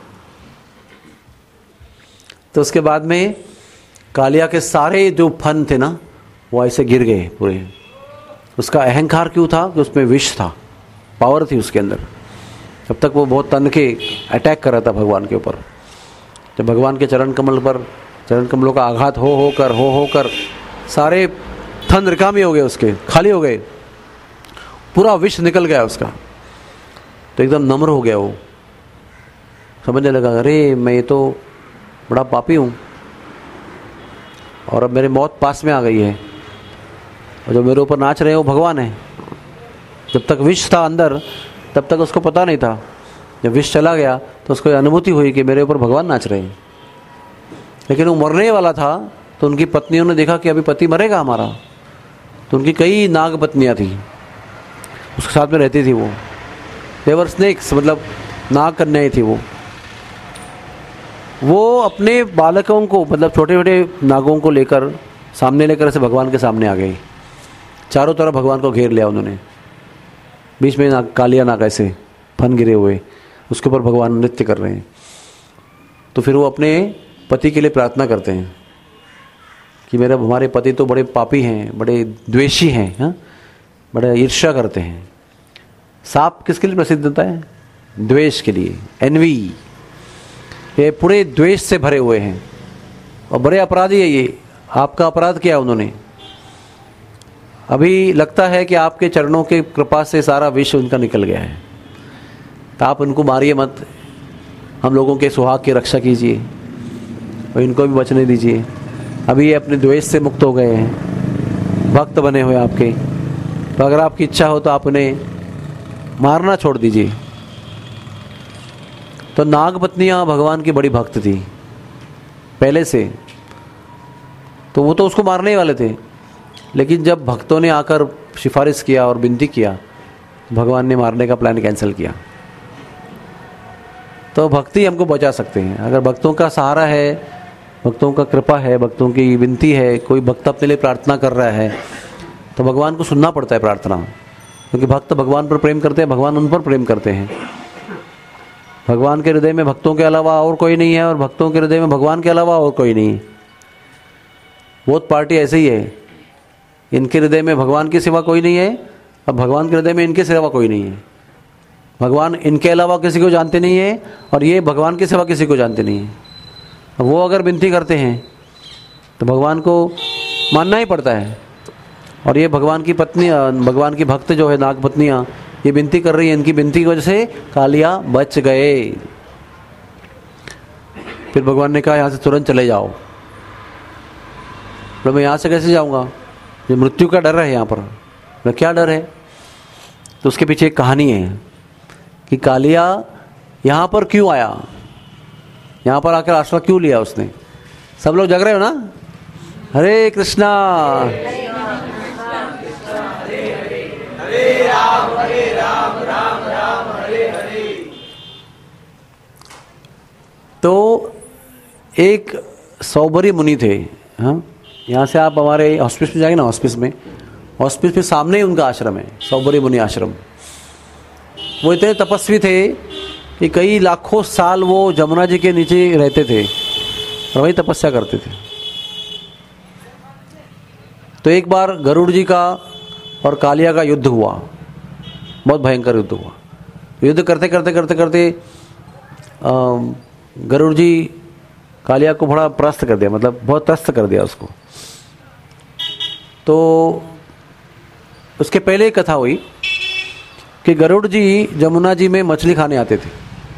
तो उसके बाद में कालिया के सारे जो फन थे ना वो ऐसे गिर गए पूरे। उसका अहंकार क्यों था कि उसमें विष था, पावर थी उसके अंदर। जब तक वो बहुत तन के अटैक कर रहा था भगवान के ऊपर, जब भगवान के चरण कमल पर चरण कमलों का आघात हो हो कर हो हो कर सारे थन रिकामी हो गए, उसके खाली हो गए, पूरा विष निकल गया उसका। तो एकदम नम्र हो गया वो, समझने लगा अरे मैं ये तो बड़ा पापी हूँ और अब मेरी मौत पास में आ गई है और जो मेरे ऊपर नाच रहे हैं वो भगवान है। जब तक विष था अंदर तब तक उसको पता नहीं था, जब विष चला गया तो उसको अनुभूति हुई कि मेरे ऊपर भगवान नाच रहे हैं। लेकिन वो मरने वाला था तो उनकी पत्नियों ने देखा कि अभी पति मरेगा हमारा, तो उनकी कई नाग पत्नियाँ थी उसके साथ में रहती थी। वो देवर स्नेक्स, मतलब नाग कन्याएं थी। वो वो अपने बालकों को, मतलब छोटे छोटे नागों को लेकर सामने लेकर ऐसे भगवान के सामने आ गई। चारों तरफ भगवान को घेर लिया उन्होंने, बीच में नाग, कालिया नाग ऐसे फन गिरे हुए, उसके ऊपर भगवान नृत्य कर रहे हैं। तो फिर वो अपने पति के लिए प्रार्थना करते हैं कि मेरे हमारे पति तो बड़े पापी हैं, बड़े द्वेषी हैं, हाँ, बड़े ईर्ष्या करते हैं। सांप किसके लिए प्रसिद्ध होता है? द्वेष के लिए, एनवी। ये पूरे द्वेष से भरे हुए हैं और बड़े अपराधी है ये। आपका अपराध क्या है? उन्होंने अभी लगता है कि आपके चरणों के कृपा से सारा विश्व उनका निकल गया है, तो आप उनको मारिए मत, हम लोगों के सुहाग की रक्षा कीजिए और इनको भी बचने दीजिए। अभी ये अपने द्वेष से मुक्त हो गए हैं, भक्त बने हुए आपके, तो अगर आपकी इच्छा हो तो आप उन्हें मारना छोड़ दीजिए। तो नागपत्नियाँ भगवान की बड़ी भक्त थी पहले से, तो वो तो उसको मारने ही वाले थे, लेकिन जब भक्तों ने आकर सिफारिश किया और विनती किया, भगवान ने मारने का प्लान कैंसिल किया। तो भक्ति हमको बचा सकते हैं, अगर भक्तों का सहारा है, भक्तों का कृपा है, भक्तों की विनती है, कोई भक्त अपने लिए प्रार्थना कर रहा है, तो भगवान को सुनना पड़ता है प्रार्थना, क्योंकि भक्त भगवान पर प्रेम करते हैं, भगवान उन पर प्रेम करते हैं। भगवान के हृदय में भक्तों के अलावा और कोई नहीं है, और भक्तों के हृदय में भगवान के अलावा और कोई नहीं है। बहुत पार्टी ऐसे ही है, इनके हृदय में भगवान की सिवा कोई नहीं है, अब भगवान के हृदय में इनके सिवा कोई नहीं है। भगवान इनके अलावा किसी को जानते नहीं है, और ये भगवान के सिवा किसी को जानते नहीं है। वो अगर विनती करते हैं तो भगवान को मानना ही पड़ता है। और ये भगवान की पत्नी, भगवान की भक्त जो है नागपत्नियाँ, ये विनती कर रही है, इनकी विनती की वजह से कालिया बच गए। फिर भगवान ने कहा यहाँ से तुरंत चले जाओ। तो मैं यहाँ से कैसे जाऊँगा, ये मृत्यु का डर है यहाँ पर। मैं क्या डर है, तो उसके पीछे एक कहानी है कि कालिया यहाँ पर क्यों आया, यहाँ पर आकर आश्रय क्यों लिया उसने। सब लोग जग रहे हो ना, हरे कृष्णा हरे राम हरे राम राम राम हरे हरे। तो एक सौबरी मुनि थे, हाँ, यहाँ से आप हमारे हॉस्पिस में जाएंगे ना, हॉस्पिस में हॉस्पिस में सामने ही उनका आश्रम है, सौबरी मुनि आश्रम। वो इतने तपस्वी थे कि कई लाखों साल वो जमुना जी के नीचे रहते थे और वही तपस्या करते थे। तो एक बार गरुड़ जी का और कालिया का युद्ध हुआ, बहुत भयंकर युद्ध हुआ। युद्ध करते करते करते करते गरुड़ जी कालिया को बड़ा त्रस्त कर दिया, मतलब बहुत त्रस्त कर दिया उसको। तो उसके पहले एक कथा हुई कि गरुड़ जी जमुना जी में मछली खाने आते थे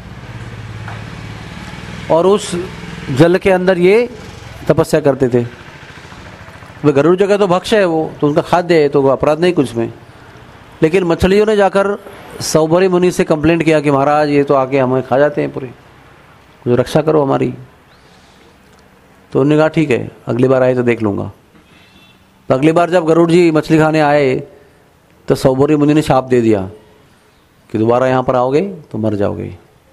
और उस जल के अंदर ये तपस्या करते थे। वे गरुड़ जी का तो भक्ष है, वो तो उनका खाद्य है, तो अपराध नहीं कुछ में। लेकिन मछलियों ने जाकर सौबरी मुनि से कंप्लेंट किया कि महाराज ये तो आके हमें खा जाते हैं पूरे, कुछ रक्षा करो हमारी। तो उन्होंने कहा ठीक है, अगली बार आए तो देख लूँगा। तो अगली बार जब गरुड़ जी मछली खाने आए तो सौबरी मुनि ने शाप दे दिया कि दोबारा यहाँ पर आओगे तो मर जाओगे।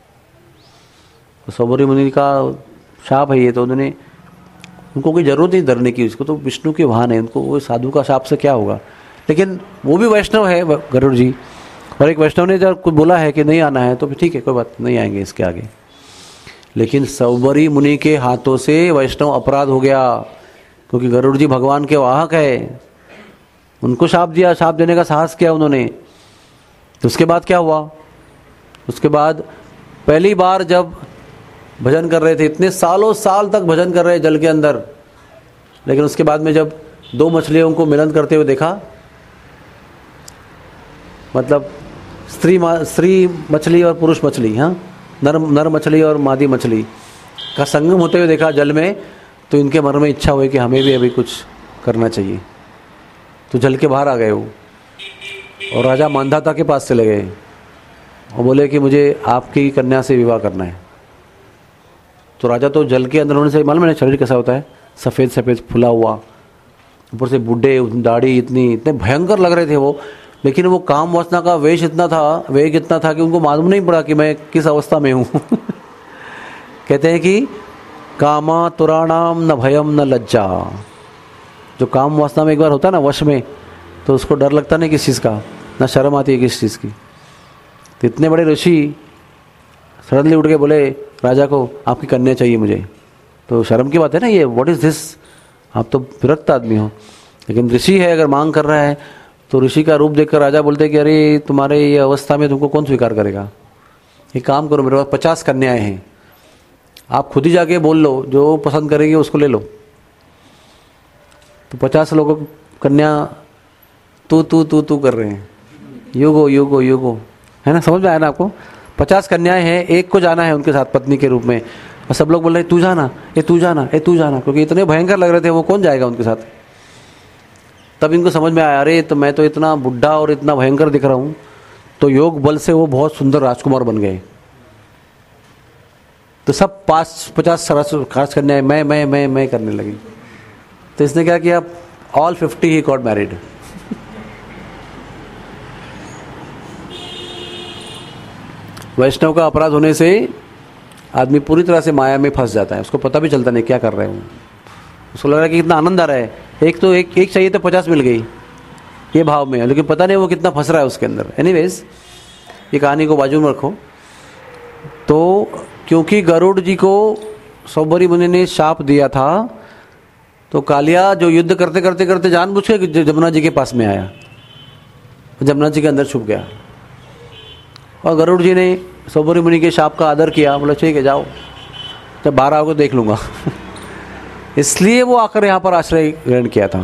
तो सौबरी मुनि का शाप है ये, तो उन्होंने, उनको कोई ज़रूरत नहीं डरने की, उसको तो विष्णु के वाहन है, उनको वो साधु का शाप से क्या होगा। लेकिन वो भी वैष्णव है गरुड़ जी, और एक वैष्णव ने जब कुछ बोला है कि नहीं आना है तो फिर ठीक है, कोई बात नहीं, आएंगे इसके आगे। लेकिन सौबरी मुनि के हाथों से वैष्णव अपराध हो गया, क्योंकि गरुड़ जी भगवान के वाहक है, उनको शाप दिया, शाप देने का साहस किया उन्होंने। तो उसके बाद क्या हुआ, उसके बाद पहली बार जब भजन कर रहे थे, इतने सालों साल तक भजन कर रहे जल के अंदर, लेकिन उसके बाद में जब दो मछलियों को मिलन करते हुए देखा, मतलब स्त्री स्त्री मछली और पुरुष मछली, हाँ, नर नर मछली और मादी मछली का संगम होते हुए देखा जल में, तो इनके मन में इच्छा हुई कि हमें भी अभी कुछ करना चाहिए। तो जल के बाहर आ गए वो, और राजा मांधाता के पास चले गए और बोले कि मुझे आपकी कन्या से विवाह करना है। तो राजा तो जल के अंदर होने से मालूम है शरीर कैसा होता है, सफ़ेद सफ़ेद फुला हुआ, ऊपर से बूढ़े, दाढ़ी इतनी, इतने भयंकर लग रहे थे वो। लेकिन वो काम वासना का वेश इतना था, वेग इतना था कि उनको मालूम नहीं पड़ा कि मैं किस अवस्था में हूँ। कहते हैं कि कामा तुराणाम न भयम न लज्जा। जो काम वासना में एक बार होता है ना वश में, तो उसको डर लगता नहीं किस चीज़ का, ना शर्म आती है किस चीज़ की। तो इतने बड़े ऋषि सडनली उठ के बोले राजा को, आपकी कन्या चाहिए मुझे। तो शर्म की बात है ना ये, व्हाट इज़ दिस, आप तो विरक्त आदमी हो। लेकिन ऋषि है, अगर मांग कर रहा है तो ऋषि का रूप देखकर राजा बोलते कि अरे तुम्हारे ये अवस्था में तुमको कौन स्वीकार करेगा, एक काम करो, मेरे पास पचास कन्याएं हैं, आप खुद ही जाके बोल लो, जो पसंद करेंगे उसको ले लो। तो पचास लोगों को कन्या तू तू तू तू कर रहे हैं, युगो युगो युगो, है ना? समझ में आया ना आपको? पचास कन्याएं हैं, एक को जाना है उनके साथ पत्नी के रूप में, और सब लोग बोल रहे तू जाना, ए तू जाना, ए तू जाना, क्योंकि इतने भयंकर लग रहे थे, वो कौन जाएगा उनके साथ। तब इनको समझ में आया, अरे तो मैं तो इतना बुढ़ा और इतना भयंकर दिख रहा हूँ, तो योग बल से वो बहुत सुंदर राजकुमार बन गए। तो सब पाँच पचास खास कन्याएं मैं मैं मैं मैं करने लगी। तो इसने क्या किया, ऑल फिफ्टी ही गॉट मैरिड। वैष्णव का अपराध होने से आदमी पूरी तरह से माया में फंस जाता है, उसको पता भी चलता नहीं क्या कर रहे हो। उसको लग रहा है कि कितना आनंद आ रहा है, एक तो एक एक चाहिए तो पचास मिल गई, ये भाव में है, लेकिन पता नहीं वो कितना फंस रहा है उसके अंदर। एनीवेज, ये कहानी को बाजू में रखो। तो क्योंकि गरुड़ जी को सौबरी मुनि ने शाप दिया था, तो कालिया जो युद्ध करते करते करते जानबूझ के जमुना जी के पास में आया, जमुना जी के अंदर छुप गया, और गरुड़ जी ने सौबरी मुनि के शाप का आदर किया, बोला ठीक है जाओ, जब बाहर आओगे देख लूंगा। इसलिए वो आकर यहाँ पर आश्रय ग्रहण किया था।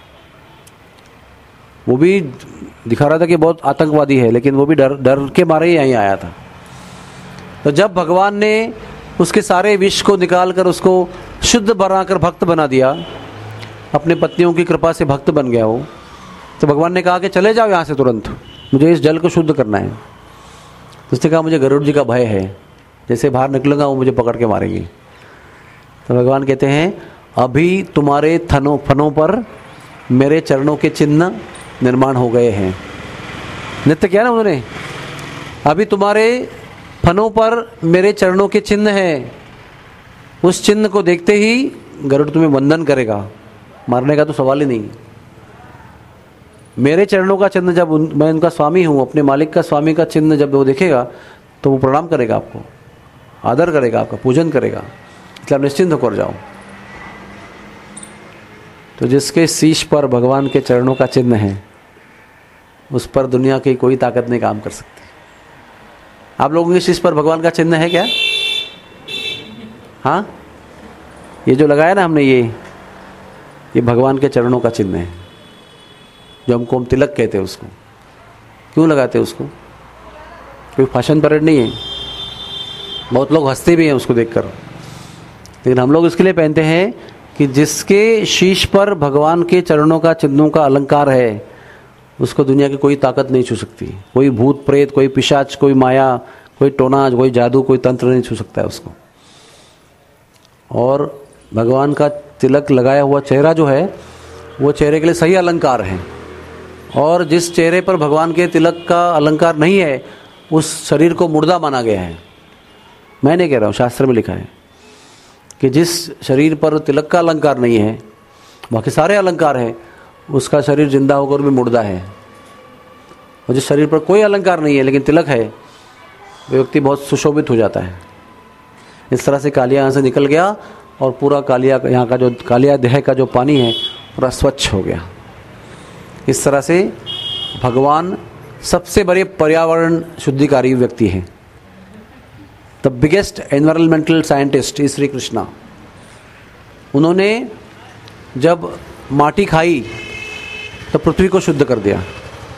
वो भी दिखा रहा था कि बहुत आतंकवादी है, लेकिन वो भी डर डर के मारे ही यहीं आया था। तो जब भगवान ने उसके सारे विष को निकाल कर उसको शुद्ध बनाकर भक्त बना दिया, अपने पत्नियों की कृपा से भक्त बन गया वो, तो भगवान ने कहा कि चले जाओ यहाँ से तुरंत, मुझे इस जल को शुद्ध करना है। तो उसने कहा मुझे गरुड़ जी का भय है, जैसे बाहर निकलूंगा वो मुझे पकड़ के मारेंगी। तो भगवान कहते हैं अभी तुम्हारे थनों फनों पर मेरे चरणों के चिन्ह निर्माण हो गए हैं। नित्य किया ना उन्होंने, अभी तुम्हारे फनों पर मेरे चरणों के चिन्ह हैं, उस चिन्ह को देखते ही गरुड़ तुम्हें वंदन करेगा, मारने का तो सवाल ही नहीं। मेरे चरणों का चिन्ह जब उन, मैं उनका स्वामी हूँ, अपने मालिक का स्वामी का चिन्ह जब वो देखेगा तो वो प्रणाम करेगा, आपको आदर करेगा, आपका पूजन करेगा, इसलिए आप निश्चिंत होकर जाओ। तो जिसके शीश पर भगवान के चरणों का चिन्ह है, उस पर दुनिया की कोई ताकत नहीं काम कर सकती। आप लोगों के शीश पर भगवान का चिन्ह है क्या? हाँ, ये जो लगाया ना हमने, ये ये भगवान के चरणों का चिन्ह है, जो हमको हम तिलक कहते हैं। उसको क्यों लगाते हैं? उसको कोई फैशन परेड नहीं है, बहुत लोग हंसते भी हैं उसको देखकर, लेकिन हम लोग इसके लिए पहनते हैं कि जिसके शीश पर भगवान के चरणों का चिन्हों का अलंकार है, उसको दुनिया की कोई ताकत नहीं छू सकती। कोई भूत प्रेत, कोई पिशाच, कोई माया, कोई टोना, कोई जादू, कोई तंत्र नहीं छू सकता है उसको। और भगवान का तिलक लगाया हुआ चेहरा जो है, वो चेहरे के लिए सही अलंकार है। और जिस चेहरे पर भगवान के तिलक का अलंकार नहीं है, उस शरीर को मुर्दा माना गया है। मैं नहीं कह रहा हूँ, शास्त्र में लिखा है कि जिस शरीर पर तिलक का अलंकार नहीं है, बाकी सारे अलंकार हैं, उसका शरीर जिंदा होकर भी मुर्दा है। और जिस शरीर पर कोई अलंकार नहीं है लेकिन तिलक है, वो व्यक्ति बहुत सुशोभित हो जाता है। इस तरह से कालिया यहाँ से निकल गया, और पूरा कालिया यहाँ का जो कालिया देह का जो पानी है पूरा स्वच्छ हो गया। इस तरह से भगवान सबसे बड़े पर्यावरण शुद्धिकारी व्यक्ति हैं। The biggest environmental scientist is Shri Krishna. उन्होंने जब माटी खाई तो पृथ्वी को शुद्ध कर दिया,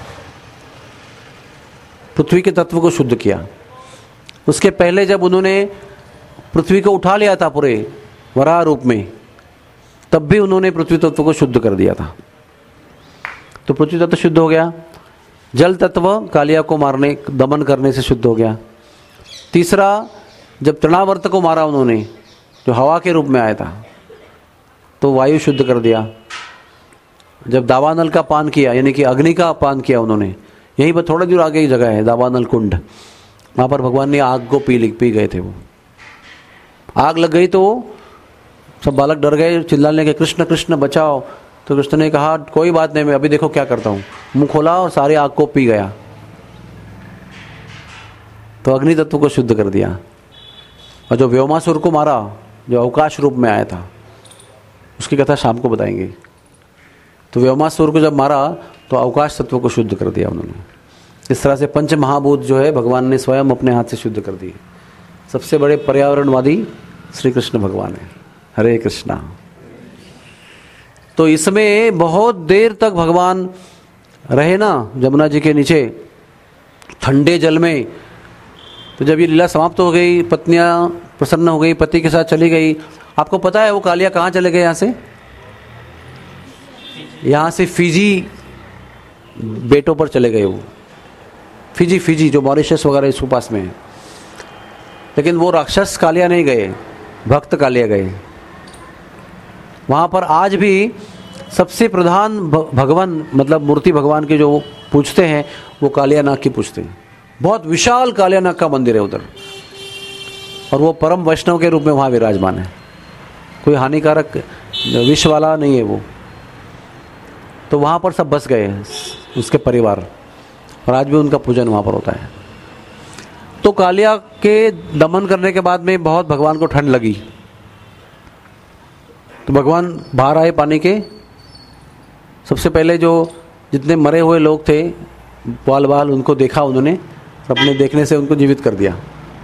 पृथ्वी के तत्व को शुद्ध किया। उसके पहले जब उन्होंने पृथ्वी को उठा लिया था पूरे वराह रूप में, तब भी उन्होंने पृथ्वी तत्व को शुद्ध कर दिया था। तो पृथ्वी तत्व शुद्ध हो गया। जल तत्व कालिया को मारने दमन करने से शुद्ध हो गया। तीसरा, जब तृणावर्त को मारा उन्होंने, जो हवा के रूप में आया था, तो वायु शुद्ध कर दिया। जब दावानल का पान किया, यानी कि अग्नि का पान किया उन्होंने, यहीं पर थोड़ा दूर आगे ही जगह है दावानल कुंड, वहाँ पर भगवान ने आग को पी पी गए थे। वो आग लग गई तो सब बालक डर गए, चिल्लाने लगे कृष्ण कृष्ण बचाओ। तो कृष्ण ने कहा कोई बात नहीं, मैं अभी देखो क्या करता हूँ। मुंह खोला और सारे आग को पी गया। तो अग्नि तत्व को शुद्ध कर दिया। और जो व्योमासुर को मारा, जो अवकाश रूप में आया था, उसकी कथा शाम को बताएंगे। तो व्योमासुर को जब मारा तो अवकाश तत्व को शुद्ध कर दिया उन्होंने। इस तरह से पंच महाभूत जो है भगवान ने स्वयं अपने हाथ से शुद्ध कर दिए। सबसे बड़े पर्यावरणवादी श्री कृष्ण भगवान है। हरे कृष्णा। तो इसमें बहुत देर तक भगवान रहे ना जमुना जी के नीचे ठंडे जल में। तो जब ये लीला समाप्त हो गई, पत्नियां प्रसन्न हो गई, पति के साथ चली गई। आपको पता है वो कालिया कहाँ चले गए? यहाँ से यहाँ से फिजी बेटों पर चले गए। वो फिजी फिजी जो मॉरिशस वगैरह इसके पास में है। लेकिन वो राक्षस कालिया नहीं गए, भक्त कालिया गए। वहाँ पर आज भी सबसे प्रधान भगवान मतलब मूर्ति भगवान की जो पूछते हैं वो कालिया नाग की पूछते हैं। बहुत विशाल कालिया नाग का मंदिर है उधर, और वो परम वैष्णव के रूप में वहाँ विराजमान है। कोई हानिकारक विष वाला नहीं है वो। तो वहाँ पर सब बस गए उसके परिवार, और आज भी उनका पूजन वहाँ पर होता है। तो कालिया के दमन करने के बाद में बहुत भगवान को ठंड लगी। तो भगवान बाहर आए पानी के। सबसे पहले जो जितने मरे हुए लोग थे बाल बाल उनको देखा उन्होंने, और अपने देखने से उनको जीवित कर दिया।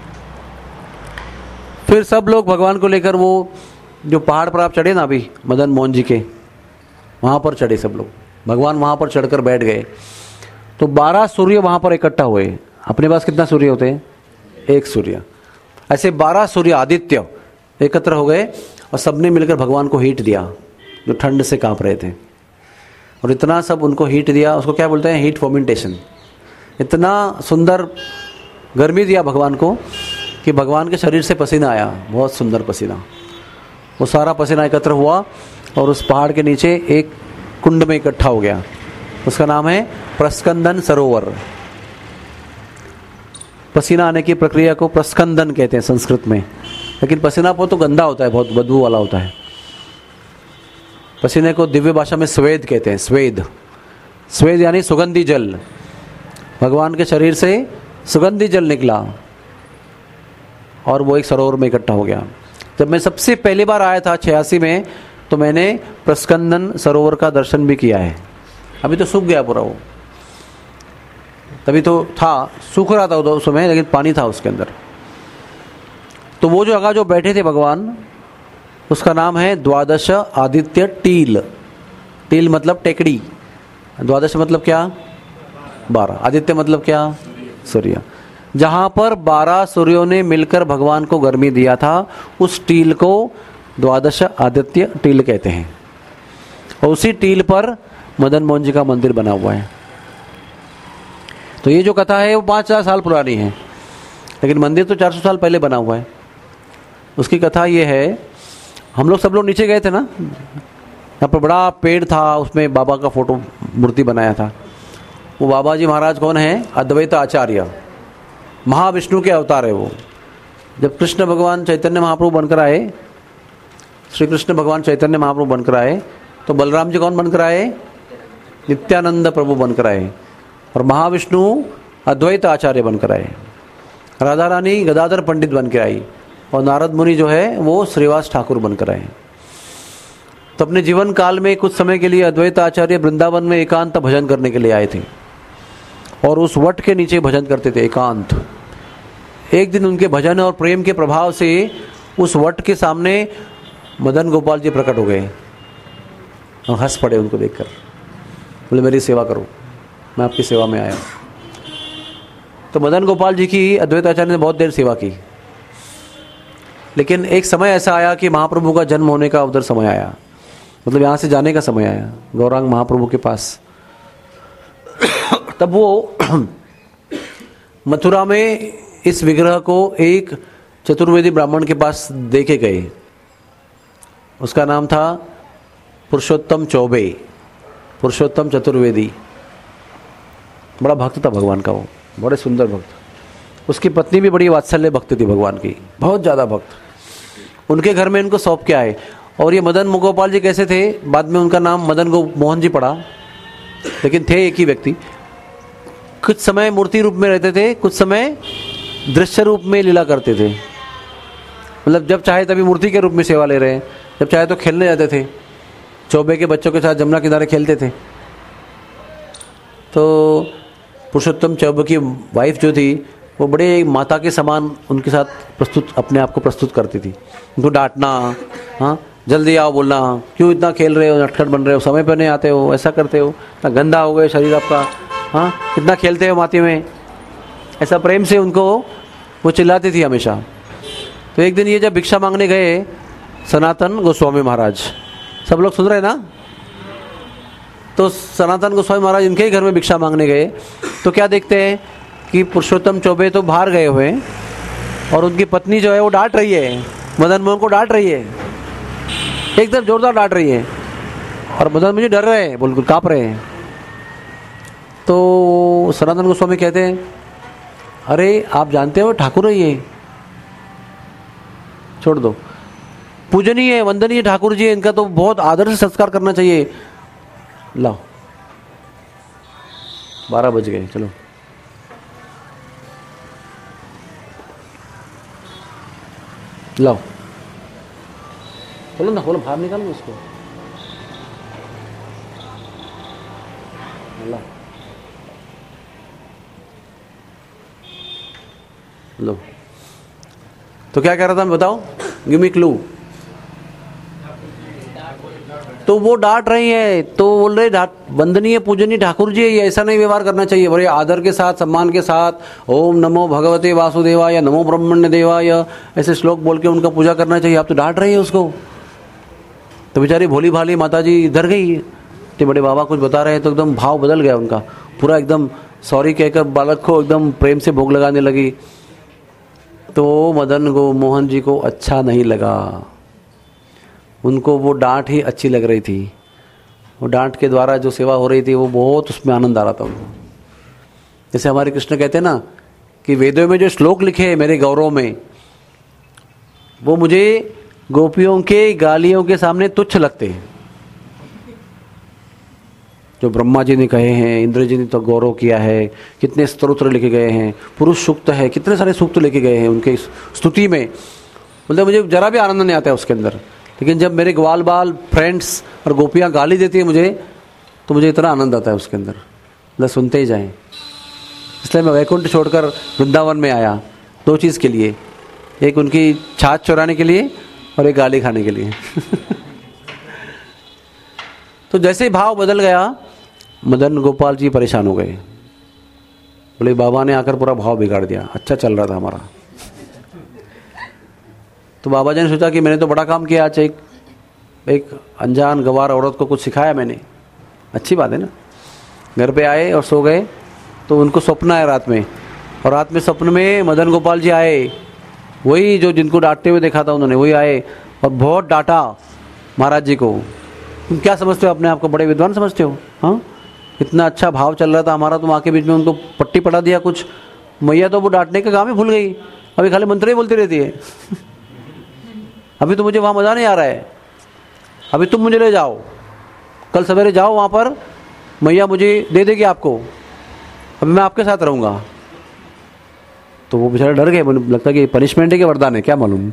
फिर सब लोग भगवान को लेकर वो जो पहाड़ पर आप चढ़े ना अभी मदन मोहन जी के, वहाँ पर चढ़े सब लोग। भगवान वहाँ पर चढ़कर बैठ गए। तो बारह सूर्य वहाँ पर इकट्ठा हुए। अपने पास कितना सूर्य होते हैं? एक सूर्य। ऐसे बारह सूर्य आदित्य एकत्र हो गए और सबने मिलकर भगवान को हीट दिया, जो ठंड से कांप रहे थे। और इतना सब उनको हीट दिया, उसको क्या बोलते हैं? Heat fermentation. इतना सुंदर गर्मी दिया भगवान को कि भगवान के शरीर से पसीना आया, बहुत सुंदर पसीना। वो सारा पसीना एकत्र हुआ और उस पहाड़ के नीचे एक कुंड में इकट्ठा हो गया। उसका नाम है प्रस्कंदन सरोवर। पसीना आने की प्रक्रिया को प्रस्कंदन कहते हैं संस्कृत में। लेकिन पसीना वो तो गंदा होता है, बहुत बदबू वाला होता है। पसीने को दिव्य भाषा में स्वेद कहते हैं। स्वेद स्वेद यानी सुगंधी जल। भगवान के शरीर से सुगंधी जल निकला और वो एक सरोवर में इकट्ठा हो गया। जब मैं सबसे पहली बार आया था छियासी में, तो मैंने प्रस्कंदन सरोवर का दर्शन भी किया है। अभी तो सूख गया पूरा वो, तभी तो था, सूख रहा था उस समय, लेकिन पानी था उसके अंदर। तो वो जो जगह जो बैठे थे भगवान, उसका नाम है द्वादश आदित्य टील। टील मतलब टेकड़ी, द्वादश मतलब क्या? बारह। आदित्य मतलब क्या? सूर्य। जहाँ पर बारह सूर्यों ने मिलकर भगवान को गर्मी दिया था, उस टील को द्वादश आदित्य टील कहते हैं। और उसी टील पर मदन मोहन जी का मंदिर बना हुआ है। तो ये जो कथा है वो पाँच हजार साल पुरानी है, लेकिन मंदिर तो चार सौ साल पहले बना हुआ है। उसकी कथा ये है, हम लोग सब लोग नीचे गए थे ना, यहाँ पर बड़ा पेड़ था, उसमें बाबा का फोटो मूर्ति बनाया था। वो बाबा जी महाराज कौन है? अद्वैत आचार्य, महाविष्णु के अवतार है वो। जब कृष्ण भगवान चैतन्य महाप्रभु बनकर आए, श्री कृष्ण भगवान चैतन्य महाप्रभु बनकर आए, तो बलराम जी कौन बनकर आए? नित्यानंद प्रभु बनकर आए। और महाविष्णु अद्वैत आचार्य बनकर आए। राधा रानी गदाधर पंडित बनकर आई, और नारद मुनि जो है वो श्रीवास ठाकुर बनकर आए। तो अपने जीवन काल में कुछ समय के लिए अद्वैत आचार्य वृंदावन में एकांत भजन करने के लिए आए थे, और उस वट के नीचे भजन करते थे एकांत। एक दिन उनके भजन और प्रेम के प्रभाव से उस वट के सामने मदन गोपाल जी प्रकट हो गए और हंस पड़े उनको देखकर। बोले मेरी सेवा करो, मैं आपकी सेवा में आया। तो मदन गोपाल जी की अद्वैत आचार्य ने बहुत देर सेवा की, लेकिन एक समय ऐसा आया कि महाप्रभु का जन्म होने का उधर समय आया, मतलब यहाँ से जाने का समय आया गौरांग महाप्रभु के पास। तब वो मथुरा में इस विग्रह को एक चतुर्वेदी ब्राह्मण के पास देके गए। उसका नाम था पुरुषोत्तम चौबे, पुरुषोत्तम चतुर्वेदी। बड़ा भक्त था भगवान का वो, बड़े सुंदर भक्त। उसकी पत्नी भी बड़ी वात्सल्य भक्त थी भगवान की, बहुत ज़्यादा भक्त। उनके घर में इनको सौंप के आए। और ये मदन गोपाल जी कैसे थे? बाद में उनका नाम मदन गो मोहन जी पड़ा, लेकिन थे एक ही व्यक्ति। कुछ समय मूर्ति रूप में रहते थे, कुछ समय दृश्य रूप में लीला करते थे। मतलब जब चाहे तभी मूर्ति के रूप में सेवा ले रहे हैं, जब चाहे तो खेलने जाते थे। चौबे के बच्चों के साथ जमुना किनारे खेलते थे। तो पुरुषोत्तम चौबे की वाइफ जो थी वो बड़े माता के समान उनके साथ प्रस्तुत अपने आप को प्रस्तुत करती थी। उनको डांटना, हाँ जल्दी आओ बोलना, क्यों इतना खेल रहे हो, नटखट बन रहे हो, समय पर नहीं आते हो, ऐसा करते हो, इतना गंदा हो गए शरीर आपका, हाँ कितना खेलते हो माटी में, ऐसा प्रेम से उनको वो चिल्लाती थी हमेशा। तो एक दिन ये जब भिक्षा मांगने गए सनातन गोस्वामी महाराज, सब लोग सुन रहे हैं ना, तो सनातन गोस्वामी महाराज इनके ही घर में भिक्षा मांगने गए, तो क्या देखते हैं कि पुरुषोत्तम चौबे तो बाहर गए हुए और उनकी पत्नी जो है वो डांट रही है, मदन मोहन को डांट रही है, एकदम जोरदार डांट रही है, और मदन मुझे डर रहे हैं, बिल्कुल काँप रहे हैं। तो सनातन गोस्वामी कहते हैं, अरे आप जानते हो ठाकुर है ये, छोड़ दो, पूजनीय वंदनीय ठाकुर जी है, इनका तो बहुत आदर से संस्कार करना चाहिए। लाओ, बारह बज गए, चलो लाओ, बोलो ना, बोलो, बाहर निकालो उसको, ला लो। तो क्या कह रहा था मैं, बताओ, गिव मी क्लू। तो वो डांट रही है, तो बोल रहे वंदनीय पूजनीय ठाकुर जी, ये ऐसा नहीं व्यवहार करना चाहिए, बड़े आदर के साथ, सम्मान के साथ, ओम नमो भगवते वासुदेवाय, नमो ब्रह्मण्य देवाय, ऐसे श्लोक बोल के उनका पूजा करना चाहिए, आप तो डांट रही है उसको। तो बेचारी भोली भाली माता जी इधर गई, तो बड़े बाबा कुछ बता रहे हैं, तो एकदम भाव बदल गया उनका पूरा, एकदम सॉरी कहकर बालक को एकदम प्रेम से भोग लगाने लगी। तो मदन को मोहन जी को अच्छा नहीं लगा, उनको वो डांट ही अच्छी लग रही थी, वो डांट के द्वारा जो सेवा हो रही थी वो बहुत उसमें आनंद आ रहा था उनको। जैसे हमारे कृष्ण कहते हैं ना कि वेदों में जो श्लोक लिखे हैं मेरे गौरव में, वो मुझे गोपियों के गालियों के सामने तुच्छ लगते हैं। जो ब्रह्मा जी ने कहे हैं, इंद्र जी ने तो गौरव किया है, कितने स्तोत्र लिखे गए हैं, पुरुष सूक्त है, कितने सारे सूक्त लिखे गए हैं उनके स्तुति में, मतलब मुझे जरा भी आनंद नहीं आता है उसके अंदर। लेकिन जब मेरे ग्वाल बाल फ्रेंड्स और गोपियाँ गाली देती है मुझे, तो मुझे इतना आनंद आता है उसके अंदर, मतलब सुनते ही जाएं। इसलिए मैं वैकुंठ छोड़कर वृंदावन में आया, दो चीज़ के लिए, एक उनकी छाछ चुराने के लिए और एक गाली खाने के लिए। तो जैसे ही भाव बदल गया, मदन गोपाल जी परेशान हो गए, बोले बाबा ने आकर पूरा भाव बिगाड़ दिया, अच्छा चल रहा था हमारा। तो बाबा जी ने सोचा कि मैंने तो बड़ा काम किया आज, एक एक अनजान गवार औरत को कुछ सिखाया मैंने, अच्छी बात है ना। घर पे आए और सो गए, तो उनको स्वप्न आया रात में, और रात में स्वप्न में मदन गोपाल जी आए, वही जो जिनको डांटते हुए देखा था उन्होंने, वही आए और बहुत डांटा महाराज जी को। तुम क्या समझते हो अपने आप को, बड़े विद्वान समझते हो, हाँ इतना अच्छा भाव चल रहा था हमारा, तुम आके बीच में उनको पट्टी पटा दिया कुछ। मैया तो वो डांटने का काम ही भूल गई, अभी खाली मंत्र ही बोलती रहती है। अभी तो मुझे वहाँ मज़ा नहीं आ रहा है, अभी तुम मुझे ले जाओ, कल सवेरे जाओ वहाँ पर, मैया मुझे दे देगी आपको, अभी मैं आपके साथ रहूँगा। तो वो बेचारे डर गए, मुझे लगता है कि पनिशमेंट है कि वरदान है, क्या मालूम।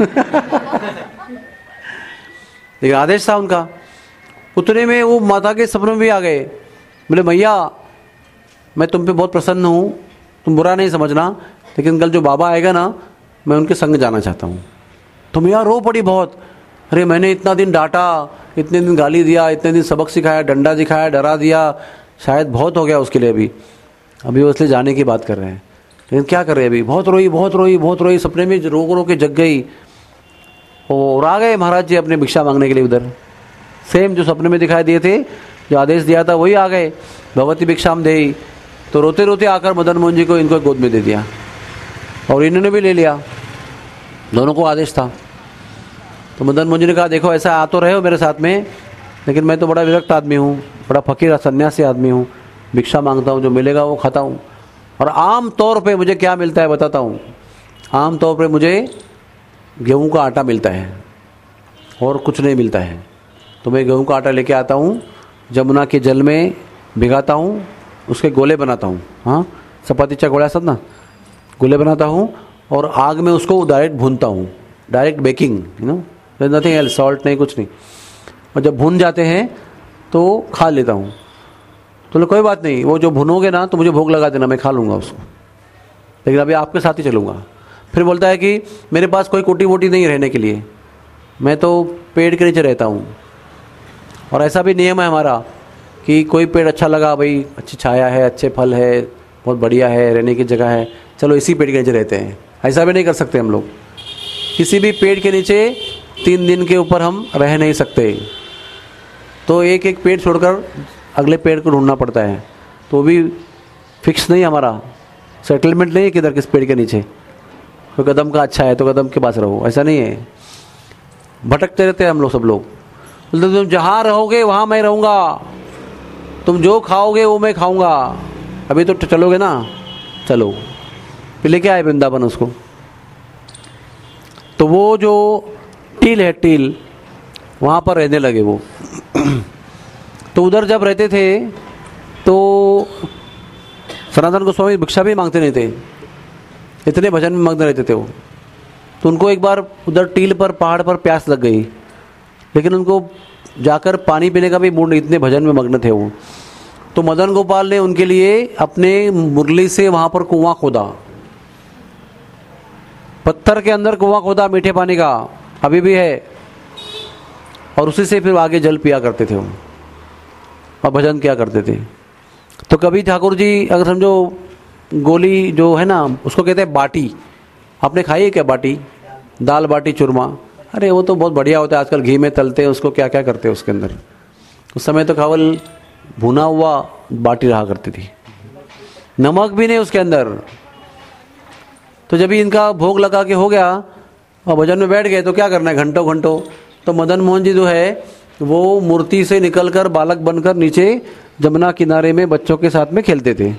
लेकिन आदेश था उनका। उतने में वो माता के सपने में भी आ गए, बोले मैया मैं तुम पे बहुत प्रसन्न हूँ, तुम बुरा नहीं समझना, लेकिन कल जो बाबा आएगा ना, मैं उनके संग जाना चाहता हूँ। तो मैया रो पड़ी बहुत, अरे मैंने इतना दिन डांटा, इतने दिन गाली दिया, इतने दिन सबक सिखाया, डंडा दिखाया, डरा दिया, शायद बहुत हो गया उसके लिए। अभी अभी वो इसलिए जाने की बात कर रहे हैं, लेकिन क्या कर रहे हैं, अभी बहुत रोई बहुत रोई बहुत रोई, सपने में रो रो के जग गई। और आ गए महाराज जी अपने भिक्षा मांगने के लिए उधर, सेम जो सपने में दिखाई दिए थे, जो आदेश दिया था वही आ गए, भगवती भिक्षाम देई। तो रोते रोते आकर मदन मोहन जी को इनको गोद में दे दिया, और इन्होंने भी ले लिया, दोनों को आदेश था। तो मदन मोहन जी ने कहा देखो ऐसा आ तो रहे हो मेरे साथ में, लेकिन मैं तो बड़ा विरक्त आदमी हूँ, बड़ा फकीर सन्यासी आदमी हूँ, भिक्षा मांगता हूँ, जो मिलेगा वो खाता हूँ। और आम तौर पे मुझे क्या मिलता है बताता हूँ, आम तौर पे मुझे गेहूं का आटा मिलता है और कुछ नहीं मिलता है। तो मैं गेहूं का आटा लेके आता हूँ, जमुना के जल में भिगाता हूँ, उसके गोले बनाता हूँ, हाँ चपातीच्या गोळ्या असतात ना, गोले बनाता हूँ, और आग में उसको डायरेक्ट भूनता हूँ, direct baking, you know, nothing else, salt नहीं, कुछ नहीं। और जब भून जाते हैं तो खा लेता हूँ। तो कोई बात नहीं, वो जो भुनोगे ना तो मुझे भोग लगा देना, मैं खा लूँगा उसको, लेकिन अभी आपके साथ ही चलूँगा। फिर बोलता है कि मेरे पास कोई कोटी वोटी नहीं रहने के लिए, मैं तो पेड़ के नीचे रहता हूँ। और ऐसा भी नियम है हमारा कि कोई पेड़ अच्छा लगा, भाई अच्छी छाया है, अच्छे फल है, बहुत बढ़िया है, रहने की जगह है, चलो इसी पेड़ के नीचे रहते हैं। ऐसा भी नहीं कर सकते हम लोग। किसी भी पेड़ के नीचे तीन दिन के ऊपर हम रह नहीं सकते। तो एक एक पेड़ छोड़कर अगले पेड़ को ढूंढना पड़ता है। तो भी फिक्स नहीं, हमारा सेटलमेंट नहीं है किधर किस पेड़ के नीचे। तो कदम का अच्छा है तो कदम के पास रहो, ऐसा नहीं है। भटकते रहते हैं हम लोग, सब लोग। बोलते तुम जहाँ रहोगे वहाँ मैं रहूँगा, तुम जो खाओगे वो मैं खाऊँगा। अभी तो चलोगे ना, चलो। फिर लेके आए वृंदावन उसको। तो वो जो टील है, टील, वहाँ पर रहने लगे वो। तो उधर जब रहते थे तो सनातन गोस्वामी भिक्षा भी मांगते नहीं थे, इतने भजन में मग्न रहते थे वो। तो उनको एक बार उधर टील पर, पहाड़ पर प्यास लग गई, लेकिन उनको जाकर पानी पीने का भी मूड नहीं, इतने भजन में मग्न थे वो। तो मदन गोपाल ने उनके लिए अपने मुरली से वहाँ पर कुआं खोदा, पत्थर के अंदर कुआं खोदा मीठे पानी का, अभी भी है। और उसी से फिर आगे जल पिया करते थे वो और भजन किया करते थे। तो कभी ठाकुर जी, अगर समझो गोली जो है ना, उसको कहते हैं बाटी। आपने खाई है क्या बाटी? दाल बाटी चूरमा। अरे वो तो बहुत बढ़िया होता है, आजकल घी में तलते हैं उसको, क्या क्या करते हैं उसके अंदर। उस समय तो केवल भुना हुआ बाटी रहा करती थी, नमक भी नहीं उसके अंदर। तो जब भी इनका भोग लगा के हो गया और भजन में बैठ गए तो क्या करना है घंटों घंटों। तो मदन मोहन जी जो है वो मूर्ति से निकलकर बालक बनकर नीचे जमुना किनारे में बच्चों के साथ में खेलते थे।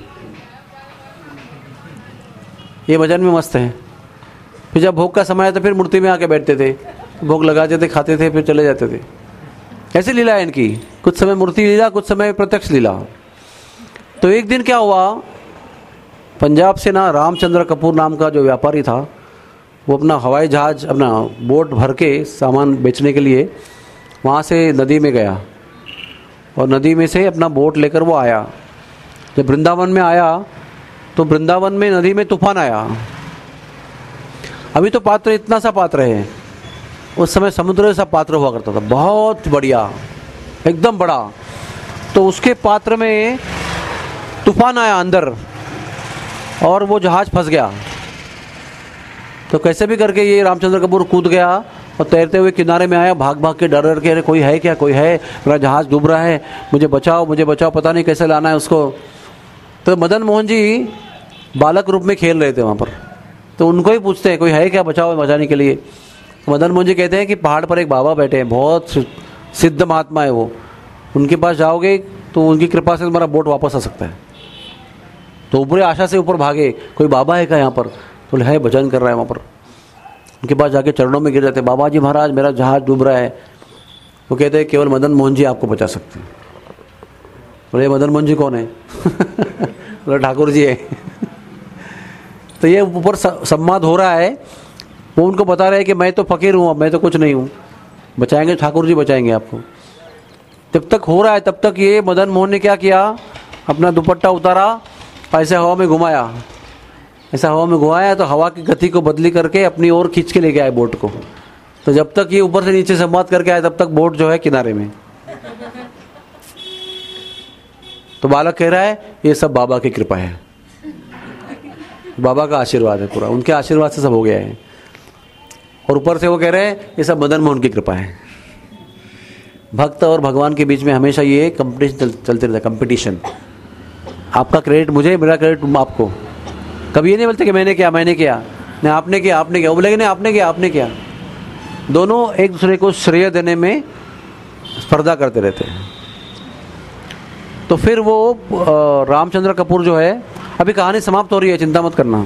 ये भजन में मस्त है। फिर जब भोग का समय आया तो फिर मूर्ति में आके बैठते थे, भोग लगाते थे, खाते थे, फिर चले जाते थे। ऐसी लीला है इनकी, कुछ समय मूर्ति लीला, कुछ समय प्रत्यक्ष लीला। तो एक दिन क्या हुआ, पंजाब से ना रामचंद्र कपूर नाम का जो व्यापारी था, वो अपना हवाई जहाज, अपना बोट भर के सामान बेचने के लिए वहाँ से नदी में गया। और नदी में से अपना बोट लेकर वो आया। जब वृंदावन में आया तो वृंदावन में नदी में तूफान आया। अभी तो पात्र इतना सा पात्र है, उस समय समुद्र सा पात्र हुआ करता था, बहुत बढ़िया, एकदम बड़ा। तो उसके पात्र में तूफान आया अंदर और वो जहाज फंस गया। तो कैसे भी करके ये रामचंद्र कपूर कूद गया और तैरते हुए किनारे में आया, भाग भाग के डर डर के, अरे कोई है क्या, कोई है, मेरा जहाज डूब रहा है, मुझे बचाओ मुझे बचाओ, पता नहीं कैसे लाना है उसको। तो मदन मोहन जी बालक रूप में खेल रहे थे वहाँ पर। तो उनको ही पूछते हैं कोई है क्या बचाओ, बचाने के लिए। मदन मोहन जी कहते हैं कि पहाड़ पर एक बाबा बैठे हैं, बहुत सिद्ध महात्मा है वो, उनके पास जाओगे तो उनकी कृपा से तुम्हारा बोट वापस आ सकता है। तो पूरे आशा से ऊपर भागे, कोई बाबा है क्या यहाँ पर? बोले है, भजन कर रहा है वहाँ पर। उनके पास जाके चरणों में गिर जाते, बाबा जी महाराज मेरा जहाज डूब रहा है। वो कहते हैं केवल मदन मोहन जी आपको बचा सकते हैं। बोले मदन मोहन जी कौन है? बोले ठाकुर जी है। तो ये ऊपर संवाद हो रहा है, वो उनको बता रहे हैं कि मैं तो फकीर हूँ, अब मैं तो कुछ नहीं हूँ, बचाएंगे ठाकुर जी, बचाएंगे आपको। जब तक हो रहा है तब तक ये मदन मोहन ने क्या किया, अपना दुपट्टा उतारा, ऐसे हवा में घुमाया, ऐसा हवा में घुमाया तो हवा की गति को बदली करके अपनी ओर खींच के ले गया बोट को। तो जब तक ये ऊपर से नीचे संवाद करके आया तब तक बोट जो है किनारे में। तो बालक कह रहा है ये सब बाबा की कृपा है, बाबा का आशीर्वाद है पूरा, उनके आशीर्वाद से सब हो गया है। और ऊपर से वो कह रहे हैं ये सब मदन मोहन की कृपा है। भक्त और भगवान के बीच में हमेशा ये कंपटीशन चल, चलते रहता है, कंपटीशन। आपका क्रेडिट मुझे, मेरा क्रेडिट आपको। कभी ये नहीं बोलते कि मैंने किया मैंने किया, नहीं आपने किया आपने किया। वो बोलेंगे नहीं आपने किया आपने किया। दोनों एक दूसरे को श्रेय देने में स्पर्धा करते रहते हैं। तो फिर वो रामचंद्र कपूर जो है, अभी कहानी समाप्त हो रही है, चिंता मत करना।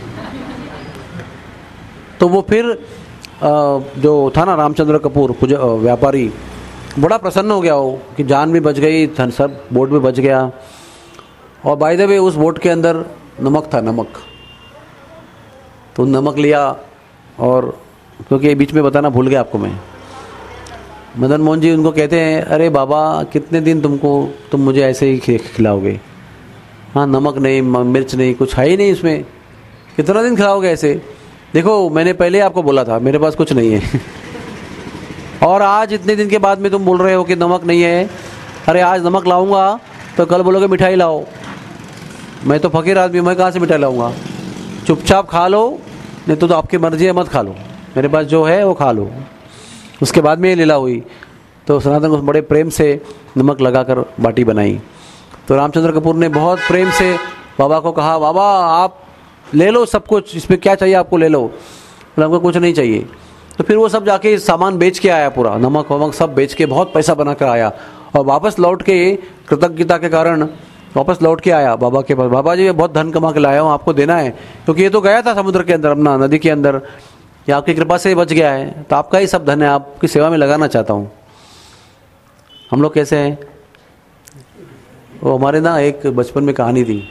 तो वो फिर जो था ना रामचंद्र कपूर व्यापारी, बड़ा प्रसन्न हो गया हो कि जान भी बच गई, सब बोट भी बच गया। और बाय द वे उस बोट के अंदर नमक था, नमक। तो नमक लिया, और क्योंकि बीच में बताना भूल गया आपको मैं, मदन मोहन जी उनको कहते हैं अरे बाबा कितने दिन तुमको तुम मुझे ऐसे ही खिलाओगे, हाँ नमक नहीं मिर्च नहीं कुछ है ही नहीं इसमें, कितना दिन खिलाओगे ऐसे? देखो मैंने पहले आपको बोला था मेरे पास कुछ नहीं है। और आज इतने दिन के बाद में तुम बोल रहे हो कि नमक नहीं है। अरे आज नमक लाऊंगा तो कल बोलोगे मिठाई लाओ। मैं तो फकीर आदमी हूं, मैं कहाँ से मिठाई लाऊंगा। चुपचाप खा लो, नहीं तो, तो आपकी मर्जी है, मत खा लो। मेरे पास जो है वो खा लो। उसके बाद में ये लीला हुई तो सनातन को बड़े प्रेम से नमक लगाकर बाटी बनाई। तो रामचंद्र कपूर ने बहुत प्रेम से बाबा को कहा, बाबा आप ले लो सब कुछ, इसमें क्या चाहिए आपको ले लो। बोला हमको कुछ नहीं चाहिए। तो फिर वो सब जाके सामान बेच के आया, पूरा नमक वमक सब बेच के बहुत पैसा बना कर आया और वापस लौट के कृतज्ञता के कारण वापस लौट के आया बाबा के पास। बाबा जी ये बहुत धन कमा के लाया हूँ, आपको देना है, क्योंकि ये तो गया था समुद्र के अंदर, अपना नदी के अंदर, ये आपकी कृपा से बच गया है, तो आपका ही सब धन है, आपकी सेवा में लगाना चाहता हूँ। हम लोग कैसे हैं, वो हमारे ना एक बचपन में कहानी थी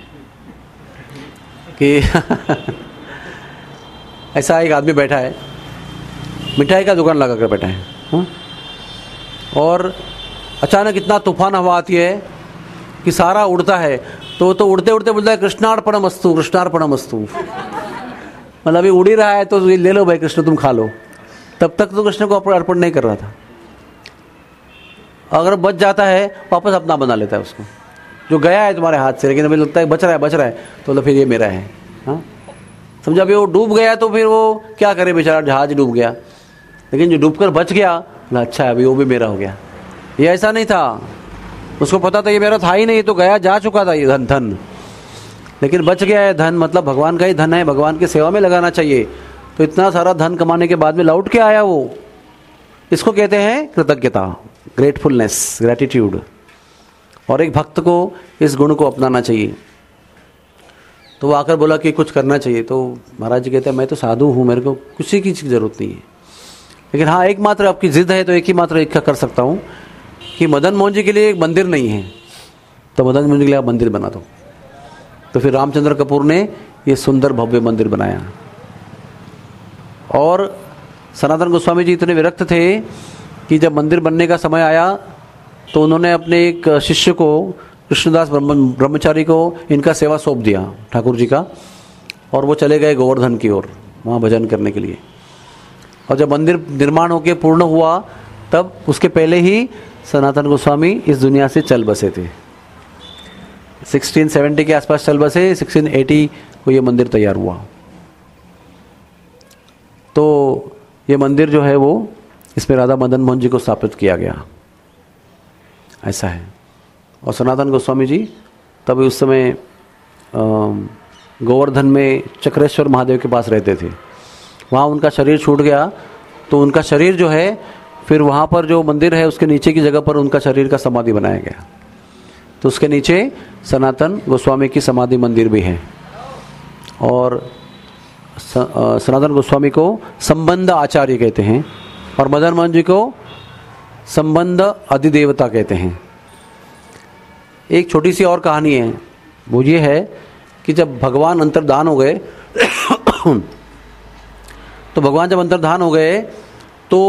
कि ऐसा एक आदमी बैठा है, मिठाई का दुकान लगा कर बैठा है, हुँ? और अचानक इतना तूफान हवा आती है कि सारा उड़ता है। तो तो उड़ते उड़ते बोलता है कृष्णार्पणमस्तु, कृष्णार्पणमस्तु। मतलब ये उड़ ही रहा है तो ये ले लो भाई कृष्ण, तुम खा लो। तब तक तो कृष्ण को अर्पण नहीं कर रहा था। अगर बच जाता है वापस अपना बना लेता है उसको, जो गया है तुम्हारे हाथ से, लेकिन अभी लगता है बच रहा है बच रहा है तो, तो फिर ये मेरा है। हाँ समझा, अभी वो डूब गया तो फिर वो क्या करे बेचारा, जहाज डूब गया, लेकिन जो डूबकर बच गया ना, अच्छा है अभी वो भी मेरा हो गया। ये ऐसा नहीं था, उसको पता था ये मेरा था ही नहीं, तो गया जा चुका था ये धन धन लेकिन बच गया है धन, मतलब भगवान का ही धन है, भगवान की सेवा में लगाना चाहिए। तो इतना सारा धन कमाने के बाद में लौट के आया वो, इसको कहते हैं कृतज्ञता, ग्रेटफुलनेस, ग्रेटिट्यूड। और एक भक्त को इस गुण को अपनाना चाहिए। तो वो आकर बोला कि कुछ करना चाहिए। तो महाराज जी कहते हैं मैं तो साधु हूँ, मेरे को किसी की जरूरत नहीं है, लेकिन हाँ एकमात्र आपकी जिद है तो एक ही मात्र एक का कर सकता हूँ कि मदन मोहन जी के लिए एक मंदिर नहीं है, तो मदन मोहन जी के लिए आप मंदिर बना दो। तो फिर रामचंद्र कपूर ने ये सुंदर भव्य मंदिर बनाया। और सनातन गोस्वामी जी इतने विरक्त थे कि जब मंदिर बनने का समय आया तो उन्होंने अपने एक शिष्य को, कृष्णदास ब्रह्मचारी को, इनका सेवा सौंप दिया ठाकुर जी का, और वो चले गए गोवर्धन की ओर वहाँ भजन करने के लिए। और जब मंदिर निर्माण होकर पूर्ण हुआ तब उसके पहले ही सनातन गोस्वामी इस दुनिया से चल बसे थे। सोलह सौ सत्तर के आसपास चल बसे, सोलह सौ अस्सी को ये मंदिर तैयार हुआ। तो ये मंदिर जो है वो, इसमें राधा मदन मोहन जी को स्थापित किया गया, ऐसा है। और सनातन गोस्वामी जी तब उस समय गोवर्धन में चक्रेश्वर महादेव के पास रहते थे। वहाँ उनका शरीर छूट गया तो उनका शरीर जो है फिर वहाँ पर जो मंदिर है उसके नीचे की जगह पर उनका शरीर का समाधि बनाया गया। तो उसके नीचे सनातन गोस्वामी की समाधि मंदिर भी है। और सनातन गोस्वामी को संबंध आचार्य कहते हैं और मदन मोहन जी को संबंध अधिदेवता कहते हैं। एक छोटी सी और कहानी है, वो ये है कि जब भगवान अंतर्धान हो गए तो भगवान जब अंतर्धान हो गए तो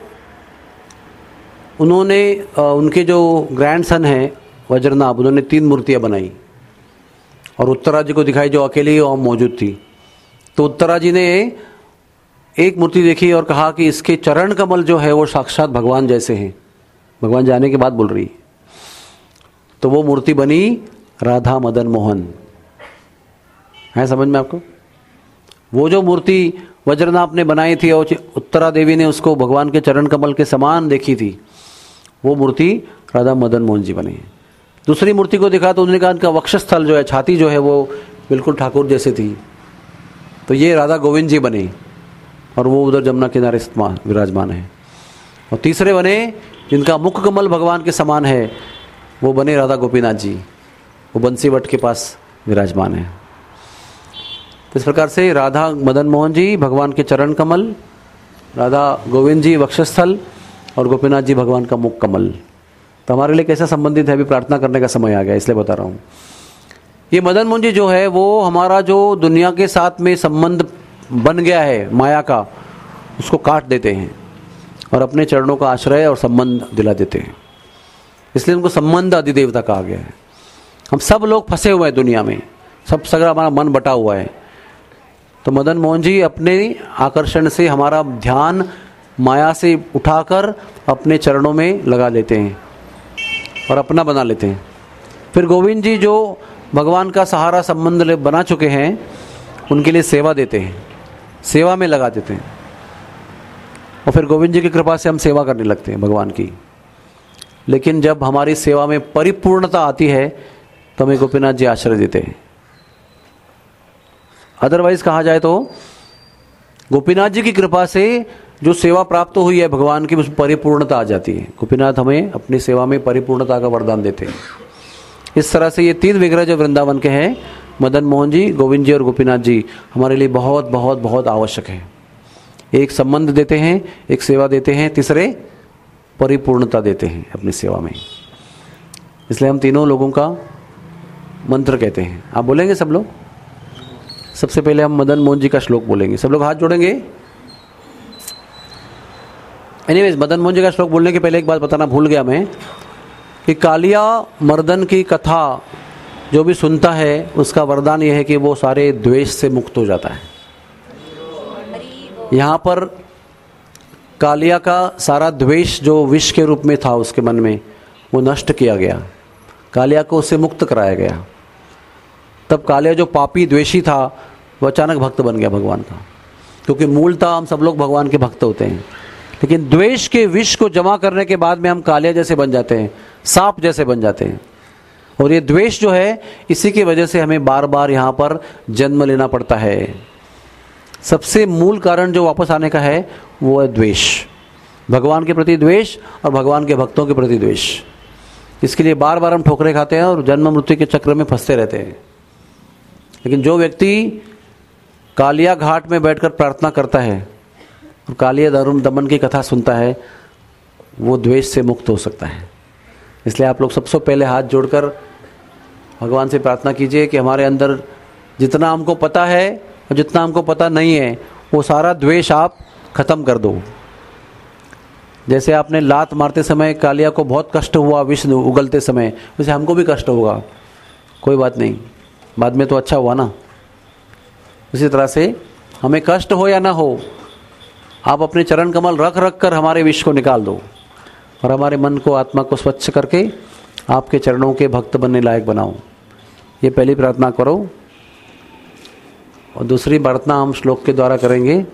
उन्होंने उनके जो ग्रैंडसन हैं वज्रनाभ, उन्होंने तीन मूर्तियां बनाई और उत्तरा जी को दिखाई जो अकेली वहाँ मौजूद थी। तो उत्तरा जी ने एक मूर्ति देखी और कहा कि इसके चरण कमल जो है वो साक्षात भगवान जैसे हैं। भगवान जाने के बाद बोल रही, तो वो मूर्ति बनी राधा मदन मोहन। है समझ में आपको? वो जो मूर्ति वज्रनाभ ने बनाई थी और उत्तरा देवी ने उसको भगवान के चरण कमल के समान देखी थी, वो मूर्ति राधा मदन मोहन जी बनी। दूसरी मूर्ति को देखा तो उन्होंने कहा इनका वक्षस्थल जो है, छाती जो है वो बिल्कुल ठाकुर जैसे थी, तो ये राधा गोविंद जी बने और वो उधर जमुना किनारे विराजमान है। और तीसरे बने जिनका मुख कमल भगवान के समान है, वो बने राधा गोपीनाथ जी, वो बंसी वट के पास विराजमान है। तो इस प्रकार से राधा मदन मोहन जी भगवान के चरण कमल, राधा गोविंद जी वक्षस्थल और गोपीनाथ जी भगवान का मुख कमल। तो हमारे लिए कैसा संबंधित है, अभी प्रार्थना करने का समय आ गया इसलिए बता रहा हूँ। ये मदन मोहन जी जो है वो हमारा जो दुनिया के साथ में संबंध बन गया है माया का, उसको काट देते हैं और अपने चरणों का आश्रय और संबंध दिला देते हैं, इसलिए उनको संबंध अधिदेवता कहा गया है। हम सब लोग फंसे हुए हैं दुनिया में, सब सगरा हमारा मन बटा हुआ है। तो मदन मोहन जी अपने आकर्षण से हमारा ध्यान माया से उठाकर अपने चरणों में लगा लेते हैं और अपना बना लेते हैं। फिर गोविंद जी जो भगवान का सहारा संबंध बना चुके हैं उनके लिए सेवा देते हैं, सेवा में लगा देते हैं और फिर गोविंद जी की कृपा से हम सेवा करने लगते हैं भगवान की। लेकिन जब हमारी सेवा में परिपूर्णता आती है तो हमें गोपीनाथ जी आश्रय देते हैं। अदरवाइज कहा जाए तो गोपीनाथ जी की कृपा से जो सेवा प्राप्त हुई है भगवान की, उसमें परिपूर्णता आ जाती है। गोपीनाथ हमें अपनी सेवा में परिपूर्णता का वरदान देते हैं। इस तरह से ये तीन विग्रह जो वृंदावन के हैं, मदन मोहन जी, गोविंद जी और गोपीनाथ जी, हमारे लिए बहुत बहुत बहुत आवश्यक है। एक संबंध देते हैं, एक सेवा देते हैं, तीसरे परिपूर्णता देते हैं अपनी सेवा में। इसलिए हम तीनों लोगों का मंत्र कहते हैं। आप बोलेंगे सब लोग? सबसे पहले हम मदन मोहन जी का श्लोक बोलेंगे। सब लोग हाथ जोड़ेंगे। एनीवेज, मदन मोहन जी का श्लोक बोलने के पहले एक बात बताना भूल गया मैं कि कालिया मर्दन की कथा जो भी सुनता है उसका वरदान यह है कि वो सारे द्वेष से मुक्त हो जाता है। यहाँ पर कालिया का सारा द्वेष जो विष के रूप में था उसके मन में, वो नष्ट किया गया। कालिया को उससे मुक्त कराया गया। तब कालिया जो पापी द्वेषी था वो अचानक भक्त बन गया भगवान का, क्योंकि मूलतः हम सब लोग भगवान के भक्त होते हैं। लेकिन द्वेष के विष को जमा करने के बाद में हम कालिया जैसे बन जाते हैं, सांप जैसे बन जाते हैं। और ये द्वेष जो है, इसी की वजह से हमें बार बार यहाँ पर जन्म लेना पड़ता है। सबसे मूल कारण जो वापस आने का है वो है द्वेष, भगवान के प्रति द्वेष और भगवान के भक्तों के प्रति द्वेष। इसके लिए बार बार हम ठोकरे खाते हैं और जन्म मृत्यु के चक्र में फंसते रहते हैं। लेकिन जो व्यक्ति कालिया घाट में बैठकर प्रार्थना करता है और कालिया दारुण दमन की कथा सुनता है, वो द्वेष से मुक्त हो सकता है। इसलिए आप लोग सबसे पहले हाथ जोड़कर भगवान से प्रार्थना कीजिए कि हमारे अंदर जितना हमको पता है और जितना हमको पता नहीं है वो सारा द्वेष आप खत्म कर दो। जैसे आपने लात मारते समय कालिया को बहुत कष्ट हुआ विष उगलते समय, वैसे हमको भी कष्ट होगा, कोई बात नहीं, बाद में तो अच्छा हुआ ना। इसी तरह से हमें कष्ट हो या ना हो, आप अपने चरण कमल रख रख कर हमारे विष को निकाल दो और हमारे मन को, आत्मा को स्वच्छ करके आपके चरणों के भक्त बनने लायक बनाओ। ये पहली प्रार्थना करो। और दूसरी प्रार्थना हम श्लोक के द्वारा करेंगे।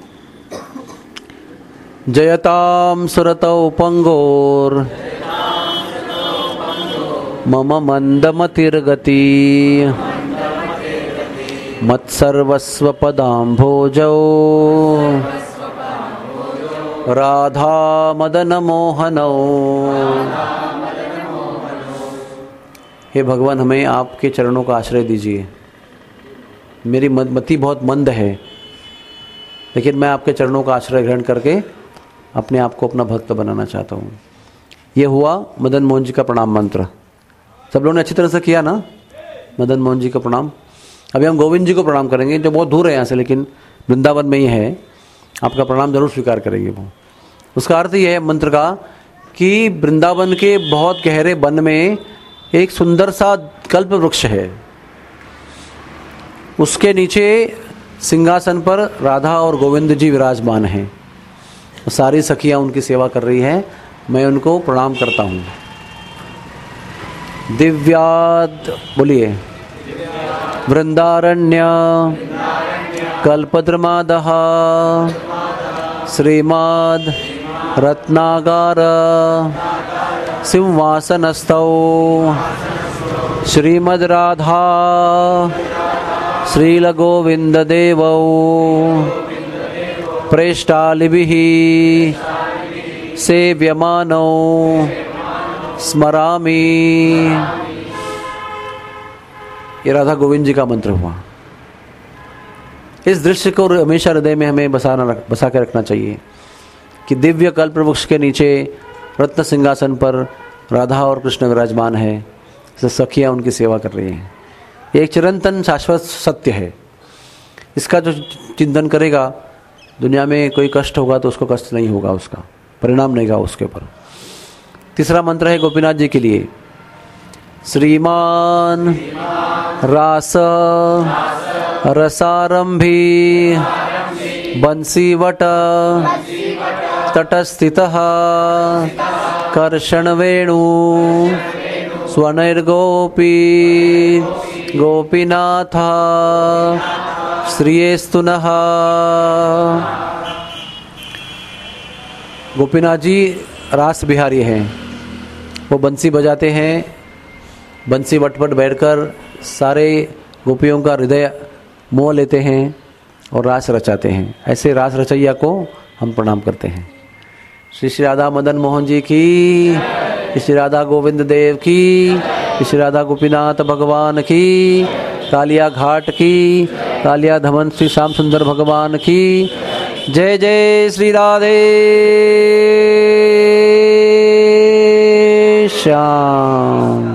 जयताम सुरतौ पंगोर मम मंदमतिर्गति मत्सर्वस्व पदाम्भोजौ राधा मदन मोहनौ। हे भगवान, हमें आपके चरणों का आश्रय दीजिए। मेरी मति बहुत मंद है, लेकिन मैं आपके चरणों का आश्रय ग्रहण करके अपने आप को अपना भक्त बनाना चाहता हूँ। ये हुआ मदन मोहन जी का प्रणाम मंत्र। सब लोगों ने अच्छी तरह से किया ना मदन मोहन जी का प्रणाम। अभी हम गोविंद जी को प्रणाम करेंगे, जो बहुत दूर है यहाँ से, लेकिन वृंदावन में ही है। आपका प्रणाम जरूर स्वीकार करेंगे वो। उसका अर्थ यह है मंत्र का कि वृंदावन के बहुत गहरे वन में एक सुंदर सा कल्प वृक्ष है, उसके नीचे सिंहासन पर राधा और गोविंद जी विराजमान हैं। सारी सखियां उनकी सेवा कर रही हैं। मैं उनको प्रणाम करता हूँ। दिव्याद बोलिए वृंदारण्य कल्पद्रुमादः श्रीमद् रत्नागार सिंहासनस्थौ श्रीमद् राधा श्रीलगोविन्ददेवौ प्रेष्टालिभिः सेव्यमानौ स्मरामि। ये राधा गोविंद जी का मंत्र हुआ। इस दृश्य को हमेशा हृदय में हमें बसाना बसा के रखना चाहिए कि दिव्य कल्प वृक्ष के नीचे रत्न सिंहासन पर राधा और कृष्ण विराजमान है, सखियाँ उनकी सेवा कर रही हैं। ये एक चिरंतन शाश्वत सत्य है। इसका जो चिंतन करेगा, दुनिया में कोई कष्ट होगा तो उसको कष्ट नहीं होगा, उसका परिणाम नहीं होगा उसके ऊपर। तीसरा मंत्र है गोपीनाथ जी के लिए। श्रीमान रास रसारंभी बंसीवट तटस्थितः कर्षणवेणु स्वनैर्गोपी गोपीनाथ श्रियेस्तु नः। गोपीनाथ जी रास बिहारी हैं। वो बंसी बजाते हैं, बंसी वट वट बैठकर सारे गोपियों का हृदय मोह लेते हैं और रास रचाते हैं। ऐसे रास रचैया को हम प्रणाम करते हैं। श्री श्री राधा मदन मोहन जी की, श्री राधा गोविंद देव की, श्री राधा गोपीनाथ भगवान की, कालिया घाट की, कालिया धमन श्री श्याम सुंदर भगवान की जय। जय श्री राधे श्याम।